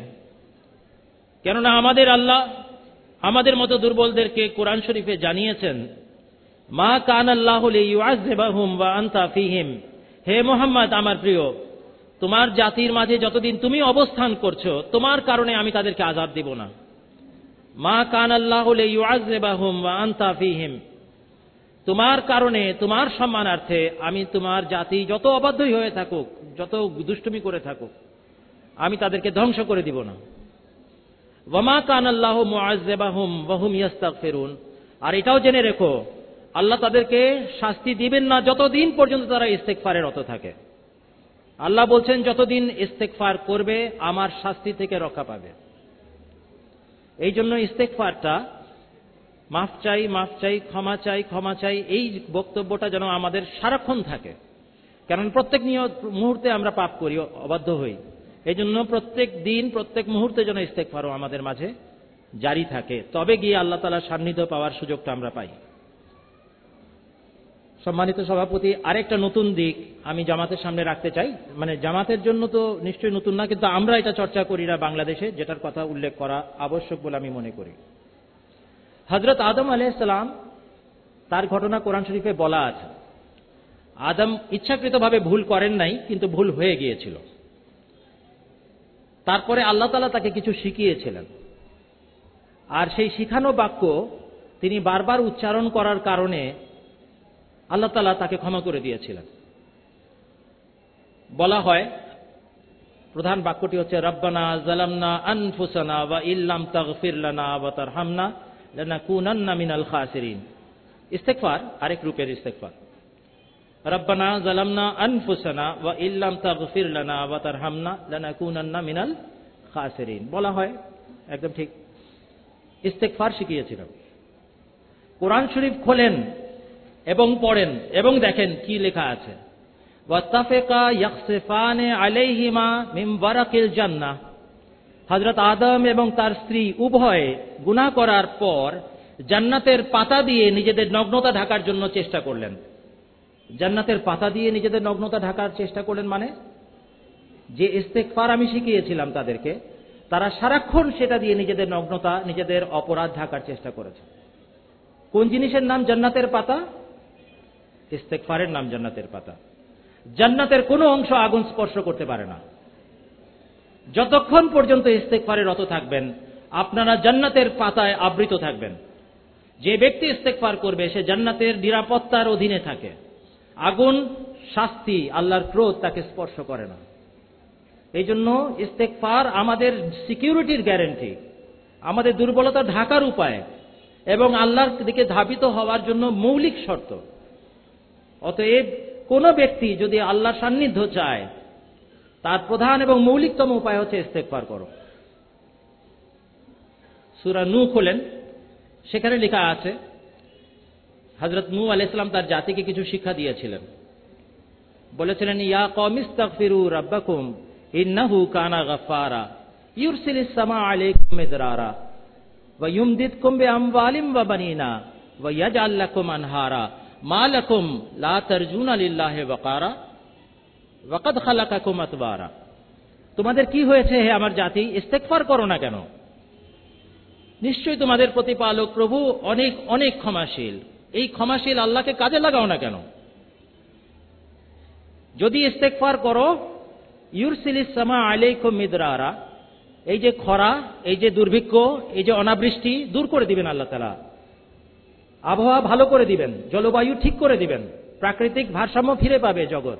[SPEAKER 2] কেননা আমাদের আল্লাহ আমাদের মতো দুর্বলদেরকে কোরআন শরীফে জানিয়েছেন, মা কানা আল্লাহু লিইউআযযিবাহুম ওয়া আনতা ফীহিম, হে মুহাম্মদ আমার প্রিয়, তোমার জাতির মাঝে যতদিন তুমি অবস্থান করছো, তোমার কারণে আমি তাদেরকে আযাব দেব না। মা কানা আল্লাহু লিইউআযযিবাহুম ওয়া আনতা ফীহিম, তোমার কারণে, তোমার সম্মানার্থে আমি তোমার জাতি যত অবাধ্যই হয়ে থাকুক, যত দুষ্টুমি করে থাকুক, আমি তাদেরকে ধ্বংস করে দিব না। ওয়া মা কানা আল্লাহু মুআযযিবাহুম ওয়া হুম ইস্তাগফিরুন, আর এটাও জেনে রেখো আল্লাহ তাদেরকে শাস্তি দিবেন না যতদিন পর্যন্ত তারা ইস্তেগফারে রত থাকে। আল্লাহ বলছেন যতদিন ইস্তেগফার করবে আমার শাস্তি থেকে রক্ষা পাবে। এই জন্য ইস্তেগফারটা মাফ চাই, মাফ চাই, ক্ষমা চাই, ক্ষমা চাই, এই বক্তব্যটা যেন আমাদের সারাক্ষণ থাকে, কারণ প্রত্যেক মুহূর্তে আমরা পাপ করি, অবাধ্য হই। এই জন্য প্রত্যেক দিন, প্রত্যেক মুহূর্তে যেন ইস্তেগফারও আমাদের মাঝে জারি থাকে, তবে গিয়ে আল্লাহ তাআলার সান্নিধ্য পাওয়ার সুযোগটা আমরা পাই। সম্মানিত সভাপতি, আরেকটা নতুন দিক আমি জামাতের সামনে রাখতে চাই, মানে জামাতের জন্য তো নিশ্চয়ই নতুন না, কিন্তু আমরা এটা চর্চা করি না বাংলাদেশে, যেটার কথা উল্লেখ করা আবশ্যক বলে আমি মনে করি। হযরত আদম আলাইহিস সালাম, তার ঘটনা কোরআন শরীফে বলা আছে। আদম ইচ্ছাকৃতভাবে ভুল করেন নাই, কিন্তু ভুল হয়ে গিয়েছিল। তারপরে আল্লাহ তাআলা তাকে কিছু শিখিয়েছিলেন, আর সেই শিখানো বাক্য তিনি বারবার উচ্চারণ করার কারণে আল্লাহ তাআলা তাকে ক্ষমা করে দিয়েছিলেন। বলা হয়, প্রধান বাক্যটি হচ্ছে, রব্বানা যালামনা আনফুসানা ওয়া ইল্লাম তাগফির লানা ওয়া তারহামনা লানাকুনান্না মিনাল খাসিরিন। ইস্তেগফার আরেক রূপের ইস্তেগফার, রব্বানা যালামনা আনফুসানা ওয়া ইল্লাম তাগফির লানা ওয়া তারহামনা লানাকুনান্না মিনাল খাসিরিন। বলা হয় একদম ঠিক, ইস্তেগফার শিখিয়েছিলেন। কোরআন শরীফ খোলেন এবং পড়েন এবং দেখেন কি লেখা আছে, ওয়াত্তাফিকা ইয়াখসিফানে আলাইহিমা মিন বারাকিল জান্নাহ। হযরত আদম এবং তার স্ত্রী উভয়ে গুনাহ করার পর জান্নাতের পাতা দিয়ে নিজেদের নগ্নতা ঢাকার জন্য চেষ্টা করলেন। জান্নাতের পাতা দিয়ে নিজেদের নগ্নতা ঢাকার চেষ্টা করলেন মানে, যে ইস্তেগফার আমি শিখিয়েছিলাম তাদেরকে, তারা সারাক্ষণ সেটা দিয়ে নিজেদের নগ্নতা, নিজেদের অপরাধ ঢাকার চেষ্টা করেছে। কোন জিনিসের নাম জান্নাতের পাতা? ইস্তেগফারের নাম জান্নাতের পাতা। জান্নাতের কোনো অংশ আগুন স্পর্শ করতে পারে না। যতক্ষণ পর্যন্ত ইস্তেগফারে রত থাকবেন, আপনারা জান্নাতের পাতায় আবৃত থাকবেন। যে ব্যক্তি ইস্তেগফার করবে সে জান্নাতের নিরাপত্তার অধীনে থাকে। আগুন, শাস্তি, আল্লাহর ক্রোধ তাকে স্পর্শ করে না। এই জন্য ইস্তেগফার আমাদের সিকিউরিটির গ্যারান্টি, আমাদের দুর্বলতা ঢাকার উপায় এবং আল্লাহর দিকে ধাবিত হওয়ার জন্য মৌলিক শর্ত। অতএব কোন ব্যক্তি যদি আল্লাহর সান্নিধ্য চায়, তার প্রধান এবং মৌলিকতম উপায় হচ্ছে ইস্তেগফার করো। সূরা নূহ খোলেন, সেখানে লেখা আছে, হযরত নূহ আলাইহিস সালাম তার জাতিকে কিছু শিক্ষা দিয়েছিলেন। বলেছিলেন, ইয়া কওমি ইস্তাগফিরু রাব্বাকুম ইন্নাহু কানা গাফফারা ইউরসিলিস সামা আলাইকুম মিদরারা ওয়া ইউমদিদকুম বিআমওয়ালিন ওয়া বানিনা ওয়া ইয়াজআল লাকুম আনহারা মা লাকুম লা তারজুনা লিল্লাহি ওয়াকারা ওয়া ক্বাদ খালাকাকুম আতওয়ারা। তোমাদের কি হয়েছে হে আমার জাতি, ইস্তেগফার করো না কেন? নিশ্চয়ই তোমাদের প্রতিপালক প্রভু অনেক অনেক ক্ষমাশীল। এই ক্ষমাশীল আল্লাহকে কাজে লাগাও না কেন? যদি ইস্তেগফার করো, ইউরসিলিস সামা আলাইকুম মিদরারা, এই যে খরা, এই যে দুর্ভিক্ষ, এই যে অনাবৃষ্টি দূর করে দিবেন আল্লাহ তাআলা, আবহাওয়া ভালো করে দিবেন, জলবায়ু ঠিক করে দিবেন, প্রাকৃতিক ভারসাম্য ফিরে পাবে জগৎ।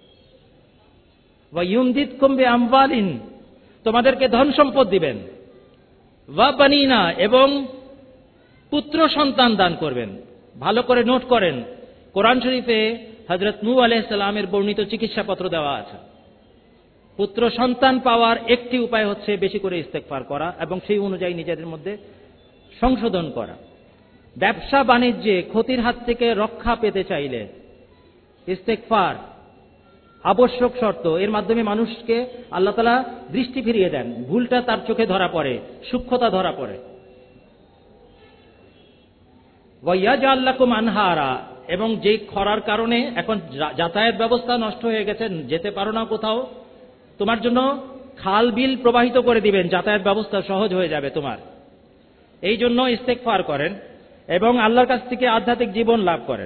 [SPEAKER 2] ওয়া ইউমদিদকুম বিআমওয়ালিন, তোমাদেরকে ধন সম্পদ দিবেন, ওয়া বানিনা, এবং পুত্র সন্তান দান করবেন। ভালো করে নোট করেন, কোরআন শরীফে হযরত নূহ আলাইহিস সালামের বর্ণিত চিকিৎসাপত্র দেওয়া আছে। পুত্র সন্তান পাওয়ার একটি উপায় হচ্ছে বেশি করে ইস্তেগফার করা এবং সেই অনুযায়ী নিজেদের মধ্যে সংশোধন করা। ব্যবসা বাণিজ্যে ক্ষতির হাত থেকে রক্ষা পেতে চাইলে ইস্তেগফার আবশ্যক শর্ত। এর মাধ্যমে মানুষকে আল্লাহ তাআলা দৃষ্টি ফিরিয়ে দেন, ভুলটা তার চোখে ধরা পড়ে, সূক্ষ্মতা ধরা পড়ে। ওয়া ইয়াজআল লাকুম আনহারা, এবং যে খরার কারণে এখন যাতায়াত ব্যবস্থা নষ্ট হয়ে গেছে, যেতে পারো না কোথাও, তোমার জন্য খাল বিল প্রবাহিত করে দিবেন, যাতায়াত ব্যবস্থা সহজ হয়ে যাবে তোমার। এই জন্য ইস্তেগফার করেন এবং আল্লাহর কাছ থেকে আধ্যাত্মিক জীবন লাভ করেন।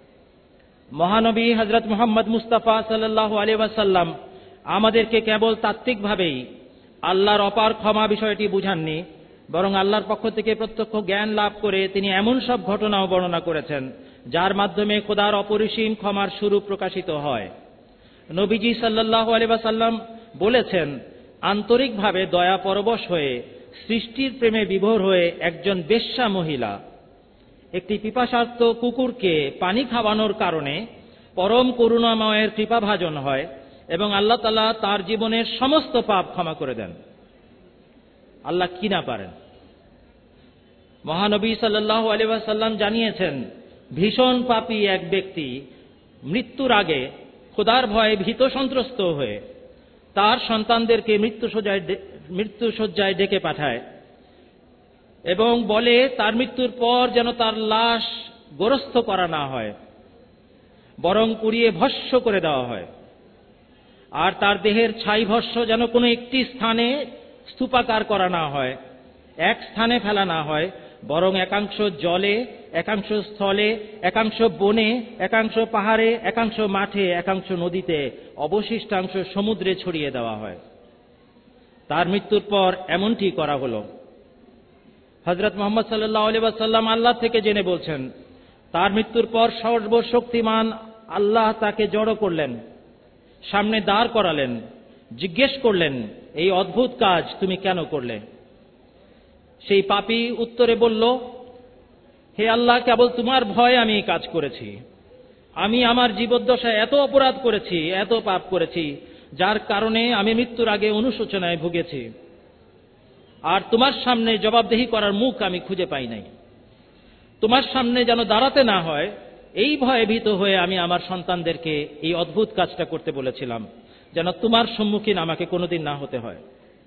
[SPEAKER 2] মহানবী হযরত মুহাম্মদ মুস্তাফা সাল্লাল্লাহু আলাইহি ওয়াসাল্লাম আমাদেরকে কেবল তাত্ত্বিকভাবেই আল্লাহর অপার ক্ষমা বিষয়টি বুঝাননি, বরং আল্লাহর পক্ষ থেকে প্রত্যক্ষ জ্ঞান লাভ করে তিনি এমন সব ঘটনাও বর্ণনা করেছেন যার মাধ্যমে খোদার অপরিসীম ক্ষমার স্বরূপ প্রকাশিত হয়। নবীজি সাল্লাল্লাহু আলাইহি ওয়াসাল্লাম বলেছেন, আন্তরিকভাবে দয়া পরবশ হয়ে সৃষ্টির প্রেমে বিভোর হয়ে একজন বেশ্যা মহিলা একটি পিপাসার্ত কুকুরকে পানি খাওয়ানোর কারণে পরম করুণাময়ের কৃপাভাজন হয় এবং আল্লাহ তাআলা তার জীবনের সমস্ত পাপ ক্ষমা করে দেন। আল্লাহ কি না পারেন? মহানবী সাল্লাল্লাহু আলাইহি ওয়াসাল্লাম জানিয়েছেন, ভীষণ পাপী এক ব্যক্তি মৃত্যুর আগে খোদার ভয়ে ভীত সন্ত্রস্ত হয়ে তার সন্তানদেরকে মৃত্যুশয্যায় মৃত্যুশয্যায় ডেকে পাঠায় এবং বলে তার মৃত্যুর পর যেন তার লাশ গোরস্থ করা না হয়, বরং পুড়িয়ে ভস্ম করে দেওয়া হয়, আর তার দেহের ছাই ভস্ম যেন কোনো একটি স্থানে স্তূপাকার করা না হয়, এক স্থানে ফেলা না হয়, বরং একাংশ জলে, একাংশ স্থলে, একাংশ বনে, একাংশ পাহাড়ে, একাংশ মাঠে, একাংশ নদীতে, অবশিষ্টাংশ সমুদ্রে ছড়িয়ে দেওয়া হয়। তার মৃত্যুর পর এমনটি করা হলো। হযরত মুহাম্মদ সাল্লাল্লাহু আলাইহি ওয়াসাল্লাম আল্লাহ থেকে জেনে বলছেন, তার মৃত্যুর পর সর্বশক্তিমান আল্লাহ তাকে জড়ো করলেন, সামনে দাঁড় করালেন, জিজ্ঞেস করলেন, এই অদ্ভুত কাজ তুমি কেন করলে? সেই পাপী উত্তরে বলল, হে আল্লাহ, কেবল তোমার ভয়ে আমি এই কাজ করেছি। আমি আমার জীবদ্দশায় এত অপরাধ করেছি, এত পাপ করেছি, যার কারণে আমি মৃত্যুর আগে অনুশোচনায় ভুগেছি, আর তোমার সামনে জবাবদিহি করার মুখ আমি খুঁজে পাই নাই। তোমার সামনে যেন দাঁড়াতে না হয় এই ভয়ে ভীত হয়ে আমি আমার সন্তানদেরকে এই অদ্ভুত কাজটা করতে বলেছিলাম, যেন তোমার সম্মুখীন আমাকে কোনোদিন না হতে হয়।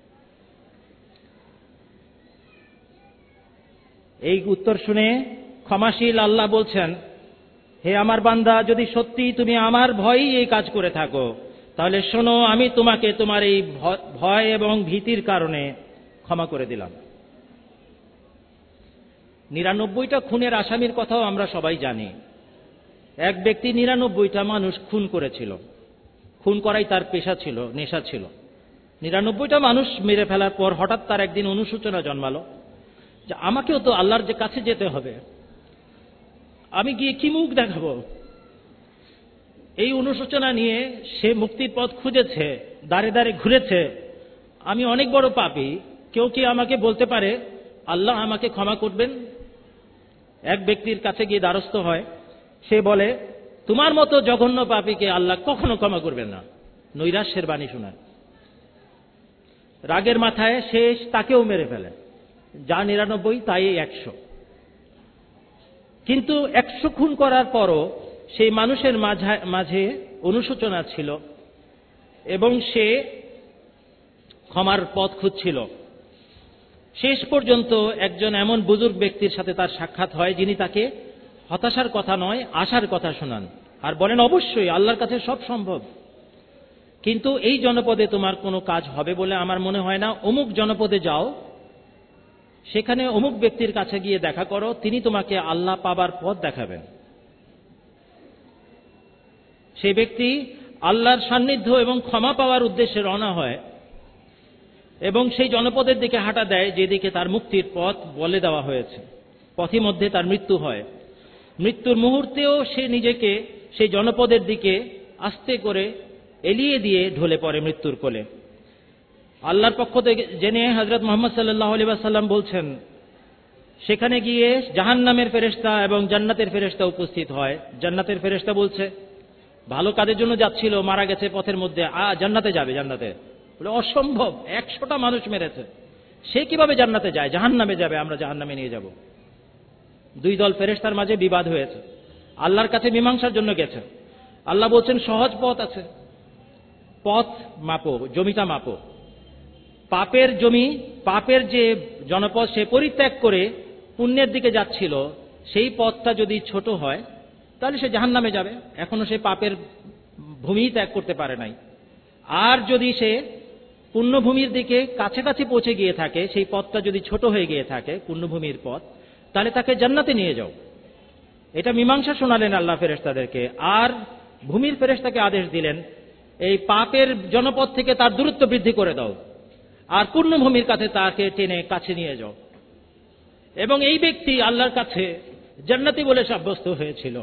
[SPEAKER 2] এই উত্তর শুনে ক্ষমাশীল আল্লাহ বলছেন, হে আমার বান্দা, যদি সত্যি তুমি আমার ভয়েই এই কাজ করে থাকো, তাহলে শোনো, আমি তোমাকে তোমার এই ভয় এবং ভীতির কারণে ক্ষমা করে দিলাম। নিরানব্বইটা খুনের আসামির কথাও আমরা সবাই জানি। এক ব্যক্তি নিরানব্বইটা মানুষ খুন করেছিল, খুন করাই তার পেশা ছিল, নেশা ছিল। নিরানব্বইটা মানুষ মেরে ফেলার পর হঠাৎ তার একদিন অনুশোচনা জন্মালো যে আমাকেও তো আল্লাহর যে কাছে যেতে হবে, আমি গিয়ে কি মুখ দেখাবো। এই অনুশোচনা নিয়ে সে মুক্তির পথ খুঁজেছে, দাঁড়ে দাঁড়ে ঘুরেছে, আমি অনেক বড় পাপী, কেউ কি আমাকে বলতে পারে আল্লাহ আমাকে ক্ষমা করবেন? এক ব্যক্তির কাছে গিয়ে দ্বারস্থ হয়, সে বলে, তোমার মতো জঘন্য পাপীকে আল্লাহ কখনো ক্ষমা করবেন না। নৈরাশ্যের বাণী শোনায়। রাগের মাথায় সে তাকেও মেরে ফেলে, যা নিরানব্বই তাই একশো। কিন্তু একশো খুন করার পরও সেই মানুষের মাঝে অনুশোচনা ছিল এবং সে ক্ষমার পথ খুঁজছিল। শেষ পর্যন্ত একজন এমন বুজুর্গ ব্যক্তির সাথে তার সাক্ষাৎ হয়, যিনি তাকে হতাশার কথা নয়, আশার কথা শোনান আর বলেন, অবশ্যই আল্লাহর কাছে সব সম্ভব, কিন্তু এই জনপদে তোমার কোনো কাজ হবে বলে আমার মনে হয় না। অমুক জনপদে যাও, সেখানে অমুক ব্যক্তির কাছে গিয়ে দেখা করো, তিনি তোমাকে আল্লাহ পাবার পথ দেখাবেন। সেই ব্যক্তি আল্লাহর সান্নিধ্য এবং ক্ষমা পাওয়ার উদ্দেশ্যে রওনা হয় এবং সেই জনপদের দিকে হাঁটা দেয় যেদিকে তার মুক্তির পথ বলে দেওয়া হয়েছে। পথিমধ্যে তার মৃত্যু হয়। মৃত্যুর মুহূর্তেও সে নিজেকে সেই জনপদের দিকে আস্তে করে এলিয়ে দিয়ে ঢলে পড়ে মৃত্যুর কোলে। আল্লাহর পক্ষ থেকে জেনে হযরত মুহাম্মদ সাল্লাল্লাহু আলাইহি ওয়াসাল্লাম বলছেন, সেখানে গিয়ে জাহান্নামের ফেরেশতা এবং জান্নাতের ফেরেশতা উপস্থিত হয়। জান্নাতের ফেরেশতা বলছে, ভালো কাজের জন্য যাচ্ছিল, মারা গেছে পথের মধ্যে, আ জান্নাতে যাবে। জান্নাতে বলে অসম্ভব, একশোটা মানুষ মেরেছে, সে কিভাবে জান্নাতে যায়? জাহান্নামে যাবে, আমরা জাহান্নামে নিয়ে যাব। দুই দল ফেরেশতার মাঝে বিবাদ হয়েছে, আল্লাহর কাছে মীমাংসার জন্য গেছে। আল্লাহ বলছেন সহজ পথ আছে, পথ মাপো, জমিটা মাপো। পাপের জমি, পাপের যে জনপদ সে পরিত্যাগ করে পুণ্যের দিকে যাচ্ছিল, সেই পথটা যদি ছোট হয় তাহলে সে জাহান্নামে যাবে, এখনো সে পাপের ভূমি ত্যাগ করতে পারে নাই। আর যদি সে পুণ্যভূমির দিকে কাছাকাছি পৌঁছে গিয়ে থাকে, সেই পথটা যদি ছোট হয়ে গিয়ে থাকে পুণ্যভূমির পথ, তাহলে তাকে জান্নাতে নিয়ে যাও। এটা মীমাংসা শোনালেন আল্লাহ ফেরেশতাদেরকে। আর ভূমির ফেরেশতাকে আদেশ দিলেন, এই পাপের জনপদ থেকে তার দূরত্ব বৃদ্ধি করে দাও, আর পুণ্যভূমির কাছে তাকে টেনে কাছে নিয়ে যাও। এবং এই ব্যক্তি আল্লাহর কাছে জান্নাতি বলে সাব্যস্ত হয়েছিল।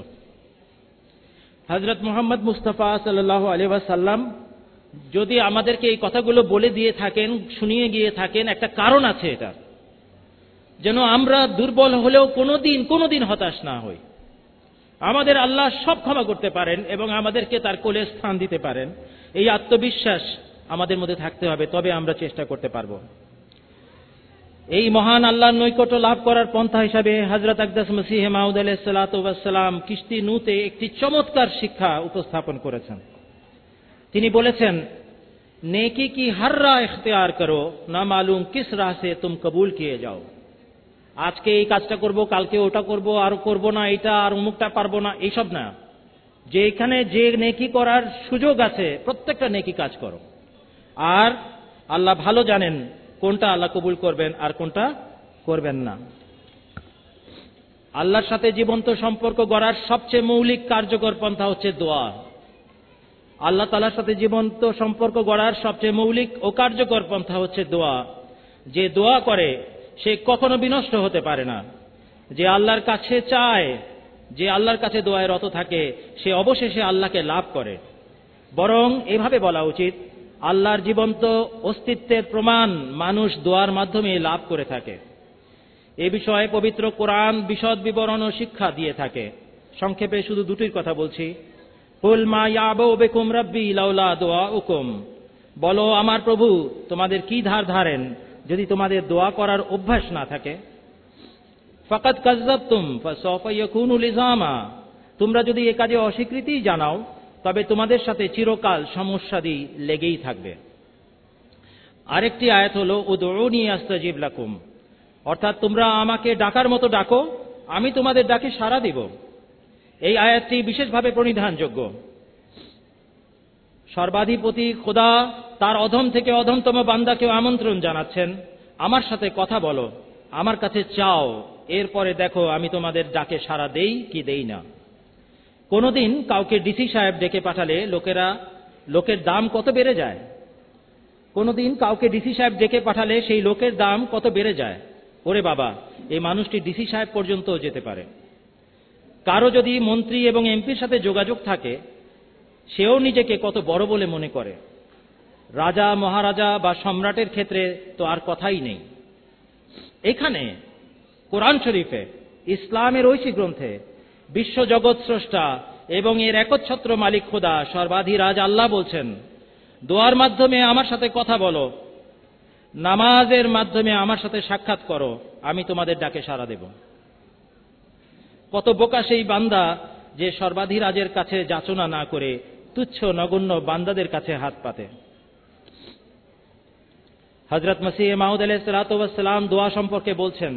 [SPEAKER 2] হযরত মুহাম্মদ মুস্তাফা সাল্লাল্লাহু আলাইহি ওয়াসাল্লাম যদি আমাদেরকে এই কথাগুলো বলে দিয়ে থাকেন, শুনিয়ে গিয়ে থাকেন, একটা কারণ আছে এটা, যেন আমরা দুর্বল হলেও কোনোদিন কোনোদিন হতাশ না হই। আমাদের আল্লাহ সব ক্ষমা করতে পারেন এবং আমাদেরকে তার কোলে স্থান দিতে পারেন, এই আত্মবিশ্বাস আমাদের মধ্যে থাকতে হবে, তবে আমরা চেষ্টা করতে পারব। এই মহান আল্লাহর নৈকট্য লাভ করার পন্থা হিসাবে হযরত আকদাস মসিহ মাউদ আলাইহিস সালাতু ওয়াস সালাম কিস্তি নূতে একটি চমৎকার শিক্ষা উপস্থাপন করেছেন। তিনি বলেছেন, নেকি কি হর রাহ ইখতিয়ার করো, না মালুম কিস রাহ সে তুম কবুল কিয়ে যাও। আজকে এই কাজটা করব, কালকে ওটা করব, আর করব না এটা, আর অমুকটা পারবো না, এইসব না। যে এখানে যে নেকি করার সুযোগ আছে প্রত্যেকটা নেকি কাজ করো। আর আল্লাহ ভালো জানেন কোনটা আল্লাহ কবুল করবেন আর কোনটা করবেন না। আল্লাহর সাথে জীবন্ত সম্পর্ক গড়ার সবচেয়ে মৌলিক কার্যকর পন্থা হচ্ছে দোয়া। আল্লাহ তাআলার সাথে জীবন্ত সম্পর্ক গড়ার সবচেয়ে মৌলিক ও কার্যকর পন্থা হচ্ছে দোয়া। যে দোয়া করে সে কখনো বিনষ্ট হতে পারে না। যে আল্লাহর কাছে চায়, যে আল্লাহর কাছে দোয়ায় রত থাকে, সে অবশেষে আল্লাহকে লাভ করে। বরং এভাবে বলা উচিত, আল্লাহর জীবন্ত অস্তিত্বের প্রমাণ মানুষ দোয়ার মাধ্যমে লাভ করে থাকে। এ বিষয়ে পবিত্র কোরআন বিশদ বিবরণ ও শিক্ষা দিয়ে থাকে। সংক্ষেপে শুধু দুটির কথা বলছি। কুল মা ইয়াবু বিকুম রাব্বি লাউলা দুআউকুম, বলো আমার প্রভু তোমাদের কি ধার ধারেন যদি তোমাদের দোয়া করার অভ্যাস না থাকে। ফাকাদ কাযযাবতুম ফাসাওফা ইয়াকুনু লিজামা, তোমরা যদি এ কাজে অস্বীকৃতি জানাও তবে তোমাদের সাথে চিরকাল সমস্যাদি লেগেই থাকবে। আরেকটি আয়াত হলো উদউনি আস্তাজিব লাকুম, অর্থাৎ তোমরা আমাকে ডাকার মতো ডাকো, আমি তোমাদের ডাকে সাড়া দিব। এই আয়াতটি বিশেষভাবে প্রণিধানযোগ্য। সর্বাধিপতি খোদা তার অধম থেকে অধমতম বান্দাকেও আমন্ত্রণ জানাচ্ছেন, আমার সাথে কথা বলো, আমার কাছে চাও, এরপরে দেখো আমি তোমাদের ডাকে সাড়া দেই কি দেই না। কোনোদিন কাউকে ডিসি সাহেব ডেকে পাঠালে লোকেরা লোকের দাম কত বেড়ে যায়। কোনোদিন কাউকে ডিসি সাহেব ডেকে পাঠালে সেই লোকের দাম কত বেড়ে যায়। ওরে বাবা, এই মানুষটি ডিসি সাহেব পর্যন্ত যেতে পারে। কারো যদি মন্ত্রী এবং এমপির সাথে যোগাযোগ থাকে, সেও নিজেকে কত বড় বলে মনে করে। রাজা মহারাজা বা সম্রাটের ক্ষেত্রে তো আর কথাই নেই। এখানে কোরআন শরীফে, ইসলামের ঐশী গ্রন্থে বিশ্ব জগৎ স্রষ্টা এবং এর একচ্ছত্র মালিক খোদা সর্বাধিরাজ আল্লাহ বলছেন, দোয়ার মাধ্যমে আমার সাথে কথা বলো, নামাজের মাধ্যমে আমার সাথে সাক্ষাৎ করো, আমি তোমাদের ডাকে সাড়া দেব। কত বোকা সেই বান্দা যে সর্বাধিরাজের কাছে যাচনা না করে তুচ্ছ নগণ্য বান্দাদের কাছে হাত পাতে। হযরত মসিহ মাউদ আলাইহিস সালাতু ওয়াস সালাম দোয়া সম্পর্কে বলছেন,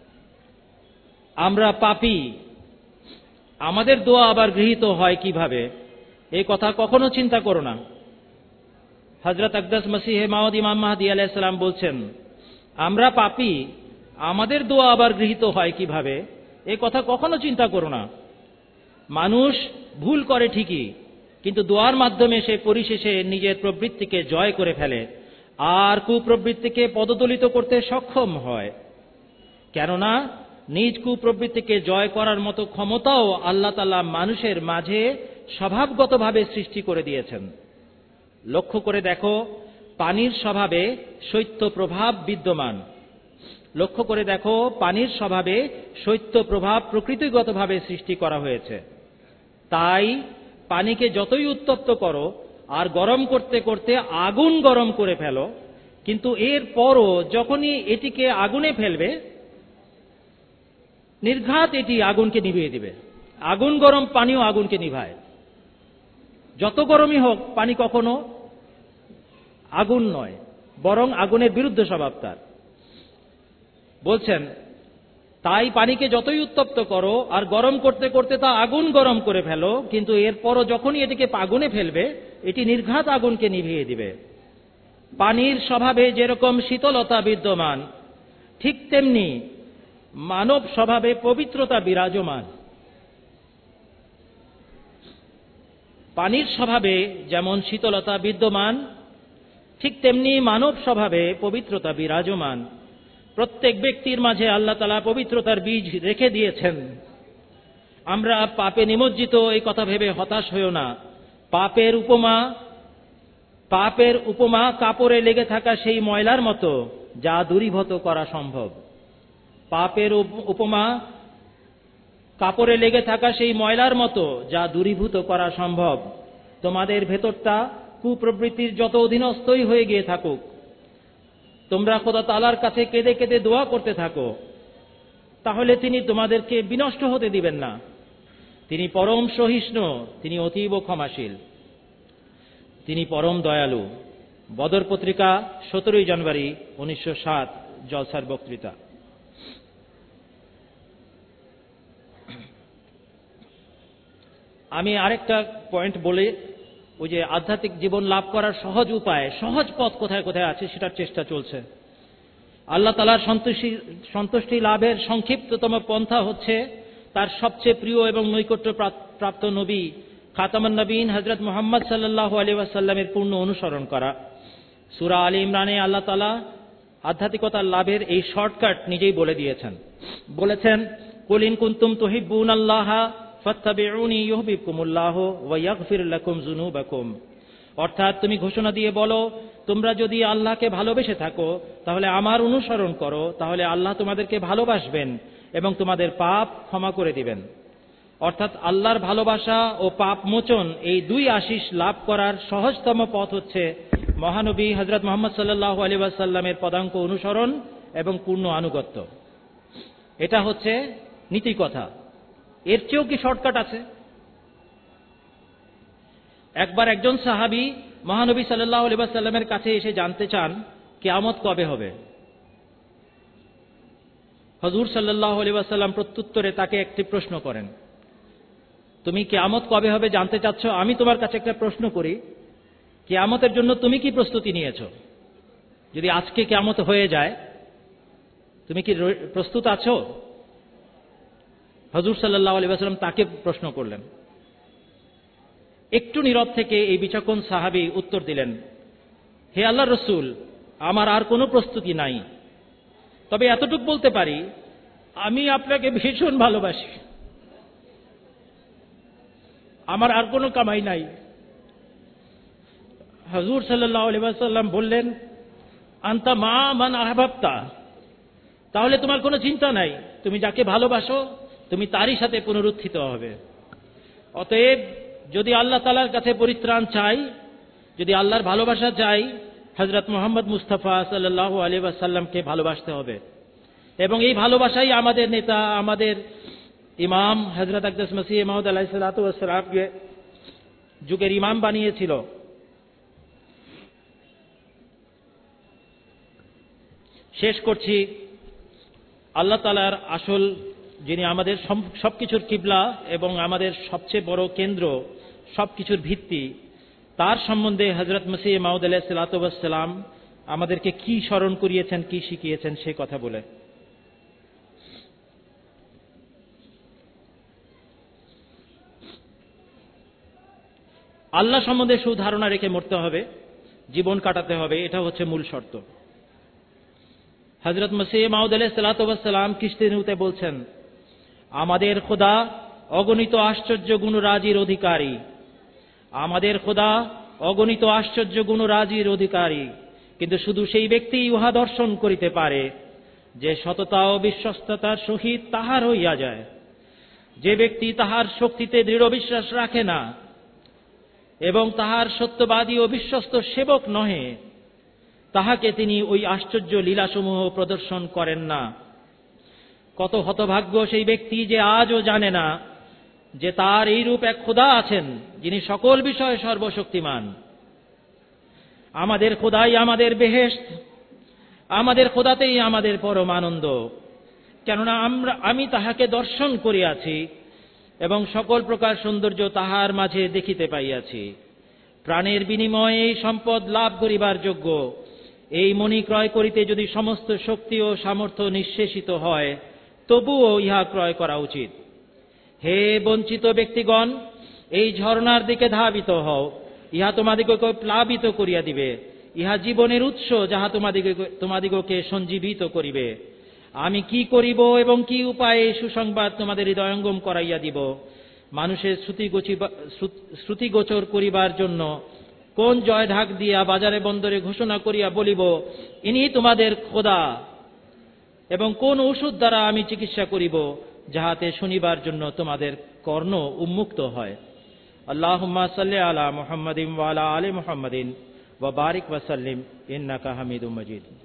[SPEAKER 2] আমরা পাপী, আমাদের দোয়া আবার গৃহীত হয় কিভাবে, এই কথা কখনো চিন্তা করো না। হযরত আকদাস মসিহ মাউদ ইমাম মাহদী আলাইহিস সালাম বলছেন, আমরা পাপী, আমাদের দোয়া আবার গৃহীত হয় কিভাবে, এই কথা কখনো চিন্তা করো না। মানুষ ভুল করে ঠিকই, কিন্তু দোয়ার মাধ্যমে সে পরিশেষে নিজের প্রবৃত্তিকে জয় করে ফেলে আর কুপ্রবৃত্তিকে পদদলিত করতে সক্ষম হয়। কেননা নিজ কুপ্রবৃত্তিকে জয় করার মতো ক্ষমতাও আল্লাহ তাআলা মানুষের মাঝে স্বভাবগতভাবে সৃষ্টি করে দিয়েছেন। লক্ষ্য করে দেখো, পানির স্বভাবে শৈত্য প্রভাব বিদ্যমান। লক্ষ্য করে দেখো, পানির স্বভাবে শৈত্য প্রভাব প্রকৃতিগতভাবে সৃষ্টি করা হয়েছে। তাই পানিকে যতই উত্তপ্ত করো আর গরম করতে করতে আগুন গরম করে ফেলো, কিন্তু এর পরও যখনই এটিকে আগুনে ফেলবে, নির্ঘাত এটি আগুনকে নিভিয়ে দিবে। আগুন গরম পানিও আগুনকে নিভায়। যত গরমই হোক, পানি কখনো আগুন নয়, বরং আগুনের বিরুদ্ধে স্বভাব তার। বলছেন, তাই পানিকে যতই উত্তপ্ত করো আর গরম করতে করতে তা আগুন গরম করে ফেলো, কিন্তু এরপরও যখনই এটিকে আগুনে ফেলবে, এটি নির্ঘাত আগুনকে নিভিয়ে দিবে। পানির স্বভাবে যেরকম শীতলতা বিদ্যমান, ঠিক তেমনি মানব স্বভাবে পবিত্রতা বিরাজমান। পানির স্বভাবে যেমন শীতলতা বিদ্যমান, ঠিক তেমনি মানব স্বভাবে পবিত্রতা বিরাজমান। প্রত্যেক ব্যক্তির মাঝে আল্লাহ তাআলা পবিত্রতার বীজ রেখে দিয়েছেন। আমরা পাপে নিমজ্জিত এই কথা ভেবে হতাশ হইও না। পাপের উপমা পাপের উপমা কাপড়ে লেগে থাকা সেই ময়লার মতো, যা দূরীভূত করা সম্ভব। পাপের উপমা কাপড়ে লেগে থাকা সেই ময়লার মতো, যা দূরীভূত করা সম্ভব। তোমাদের ভেতরটা কুপ্রবৃত্তির যত অধীনস্থই হয়ে গিয়ে থাকুক, তোমরা খোদা তাআলার কাছে কেঁদে কেঁদে দোয়া করতে থাকো, তাহলে তিনি তোমাদেরকে বিনষ্ট হতে দিবেন না। তিনি পরম সহিষ্ণু, তিনি অতীব ক্ষমাশীল, তিনি পরম দয়ালু। বদর পত্রিকা, সতেরোই জানুয়ারি উনিশশো সাত, জলসার বক্তৃতা। আমি আরেকটা পয়েন্ট বলে, ওই যে আধ্যাত্মিক জীবন লাভ করার সহজ উপায়, সহজ পথ কোথায় কোথায় আছে সেটার চেষ্টা চলছে। আল্লাহ তাআলার সন্তুষ্টি সন্তুষ্টি লাভের সংক্ষিপ্ততম পন্থা হচ্ছে তার সবচেয়ে প্রিয় এবং নৈকট্য প্রাপ্ত নবী খাতামুন নবীন হযরত মুহাম্মদ সাল্লাল্লাহু আলাইহি ওয়াসাল্লামের পূর্ণ অনুসরণ করা। সূরা আলে ইমরানে আল্লাহ তাআলা আধ্যাত্মিকতার লাভের এই শর্টকাট নিজেই বলে দিয়েছেন। বলেছেন, কুল ইন কুনতুম তুহিব্বুনাল্লাহা ফাত্তাবিউনি ইউহিব্বুকুমুল্লাহু ওয়া ইয়াগফির লাকুম যুনুবাকুম। অর্থাৎ তুমি ঘোষণা দিয়ে বলো, তোমরা যদি আল্লাহকে ভালোবেসে থাকো তাহলে আমার অনুসরণ করো, তাহলে আল্লাহ তোমাদেরকে ভালোবাসবেন এবং তোমাদের পাপ ক্ষমা করে দিবেন। অর্থাৎ আল্লাহর ভালোবাসা ও পাপ মোচন, এই দুই আশিস লাভ করার সহজতম পথ হচ্ছে মহানবী হযরত মুহাম্মদ সাল্লাল্লাহু আলাইহি ওয়াসাল্লামের পদাঙ্ক অনুসরণ এবং পূর্ণ আনুগত্য। এটা হচ্ছে নীতি কথা। এর চেয়েও কি শর্টকাট আছে? একবার একজন সাহাবী মহানবী সাল্লাল্লাহু আলাইহি ওয়াসাল্লামের কাছে এসে জানতে চান কিয়ামত কবে হবে। হুজুর সাল্লাল্লাহু আলাইহি ওয়াসাল্লাম প্রত্যুত্তরে তাকে একটি প্রশ্ন করেন, তুমি কিয়ামত কবে হবে জানতে চাচ্ছ, আমি তোমার কাছে একটা প্রশ্ন করি, কিয়ামতের জন্য তুমি কি প্রস্তুতি নিয়েছো? যদি আজকে কিয়ামত হয়ে যায়, তুমি কি প্রস্তুত আছো? হুজুর সাল্লাল্লাহু আলাইহি ওয়াসাল্লাম তাকে প্রশ্ন করলেন। একটু নীরব থেকে এই বিচক্ষণ সাহাবী উত্তর দিলেন, হে আল্লাহর রাসূল, আমার আর কোনো প্রস্তুতি নাই, তবে এতটুকু বলতে পারি, আমি আপনাকে ভীষণ ভালোবাসি, আমার আর কোনো কামাই নাই। হুজুর সাল্লাল্লাহু আলাইহি ওয়াসাল্লাম বললেন, আনতা মা মান আহবাবতা, তাহলে তোমার কোনো চিন্তা নাই, তুমি যাকে ভালোবাসো তুমি তারই সাথে পুনরুত্থিত হবে। অতএব যদি আল্লাহ তাআলার কাছে পরিত্রাণ চাই, যদি আল্লাহর ভালোবাসা চাই, হযরত মুহাম্মদ মুস্তাফা সাল্লাল্লাহু আলাইহি ওয়াসাল্লামকে ভালোবাসতে হবে। এবং এই ভালোবাসাই আমাদের নেতা, আমাদের ইমাম হযরত আকদাস মসিহ মাউদ আলাইহিস সালাতু ওয়াস সালামকে যুগের ইমাম বানিয়েছিল। শেষ করছি, আল্লাহ তাআলার আসল, যিনি আমাদের সবকিছুর কিবলা এবং আমাদের সবচেয়ে বড় কেন্দ্র, সবকিছুর ভিত্তি, তার সম্বন্ধে হযরত মসিহ মাউদ আলাইহিস সালাতু ওয়াস সালাম আমাদেরকে কি স্মরণ করিয়েছেন, কি শিখিয়েছেন সে কথা বলে। আল্লাহ সম্বন্ধে সুধারণা রেখে মরতে হবে, জীবন কাটাতে হবে, এটা হচ্ছে মূল শর্ত। হযরত মসিহ মাউদ আলাইহিস সালাতু ওয়াস সালাম কিশতি নূতে বলছেন, আমাদের খোদা অগণিত আশ্চর্য গুণরাজির অধিকারী, আমাদের খোদা অগণিত আশ্চর্য গুণরাজির অধিকারী, কিন্তু শুধু সেই ব্যক্তি উহা দর্শন করিতে পারে যে সততা ও বিশ্বস্ততার সহিত তাহার হইয়া যায়। যে ব্যক্তি তাহার শক্তিতে দৃঢ় বিশ্বাস রাখে না এবং তাহার সত্যবাদী ও বিশ্বস্ত সেবক নহে, তাহাকে তিনি ওই আশ্চর্য লীলাসমূহ প্রদর্শন করেন না। কত হতভাগ্য সেই ব্যক্তি যে আজও জানে না যে তার এইরূপ এক খোদা আছেন যিনি সকল বিষয়ে সর্বশক্তিমান। আমাদের খোদাই আমাদের বেহেশত, আমাদের খোদাতেই আমাদের পরম আনন্দ, কেননা আমরা আমি তাহাকে দর্শন করিয়াছি এবং সকল প্রকার সৌন্দর্য তাহার মাঝে দেখিতে পাইয়াছি। প্রাণের বিনিময়ে এই সম্পদ লাভ করিবার যোগ্য এই মণি ক্রয় করিতে যদি সমস্ত শক্তি ও সামর্থ্য নিঃশেষিত হয়, তবুও ইহা ক্রয় করা উচিত। হে বঞ্চিত ব্যক্তিগণ, এই ঝর্ণার দিকে ধাবিত হও, ইহা তোমাদিগকে প্লাবিত করিয়া দিবে। ইহা জীবনের উৎস, যাহা তোমাদিগকে তোমাদিগকে সঞ্জীবিত করিবে। আমি কি করিব এবং কি উপায়ে সুসংবাদ তোমাদের হৃদয়ঙ্গম করাইয়া দিব। মানুষের শ্রুতিগোচর করিবার জন্য কোন জয় ঢাক দিয়া বাজারে বন্দরে ঘোষণা করিয়া বলিব, ইনি তোমাদের খোদা, এবং কোন ওষুধ দ্বারা আমি চিকিৎসা করিব, যাহাতে শুনিবার জন্য তোমাদের কর্ণ উন্মুক্ত হয়। আল্লাহুম্মা সাল্লি আলা মুহাম্মাদিন ওয়া আলা আলি মুহাম্মাদিন ওয়া বারিক ওয়া সাল্লিম ইন্নাকা হামিদুম মাজিদ।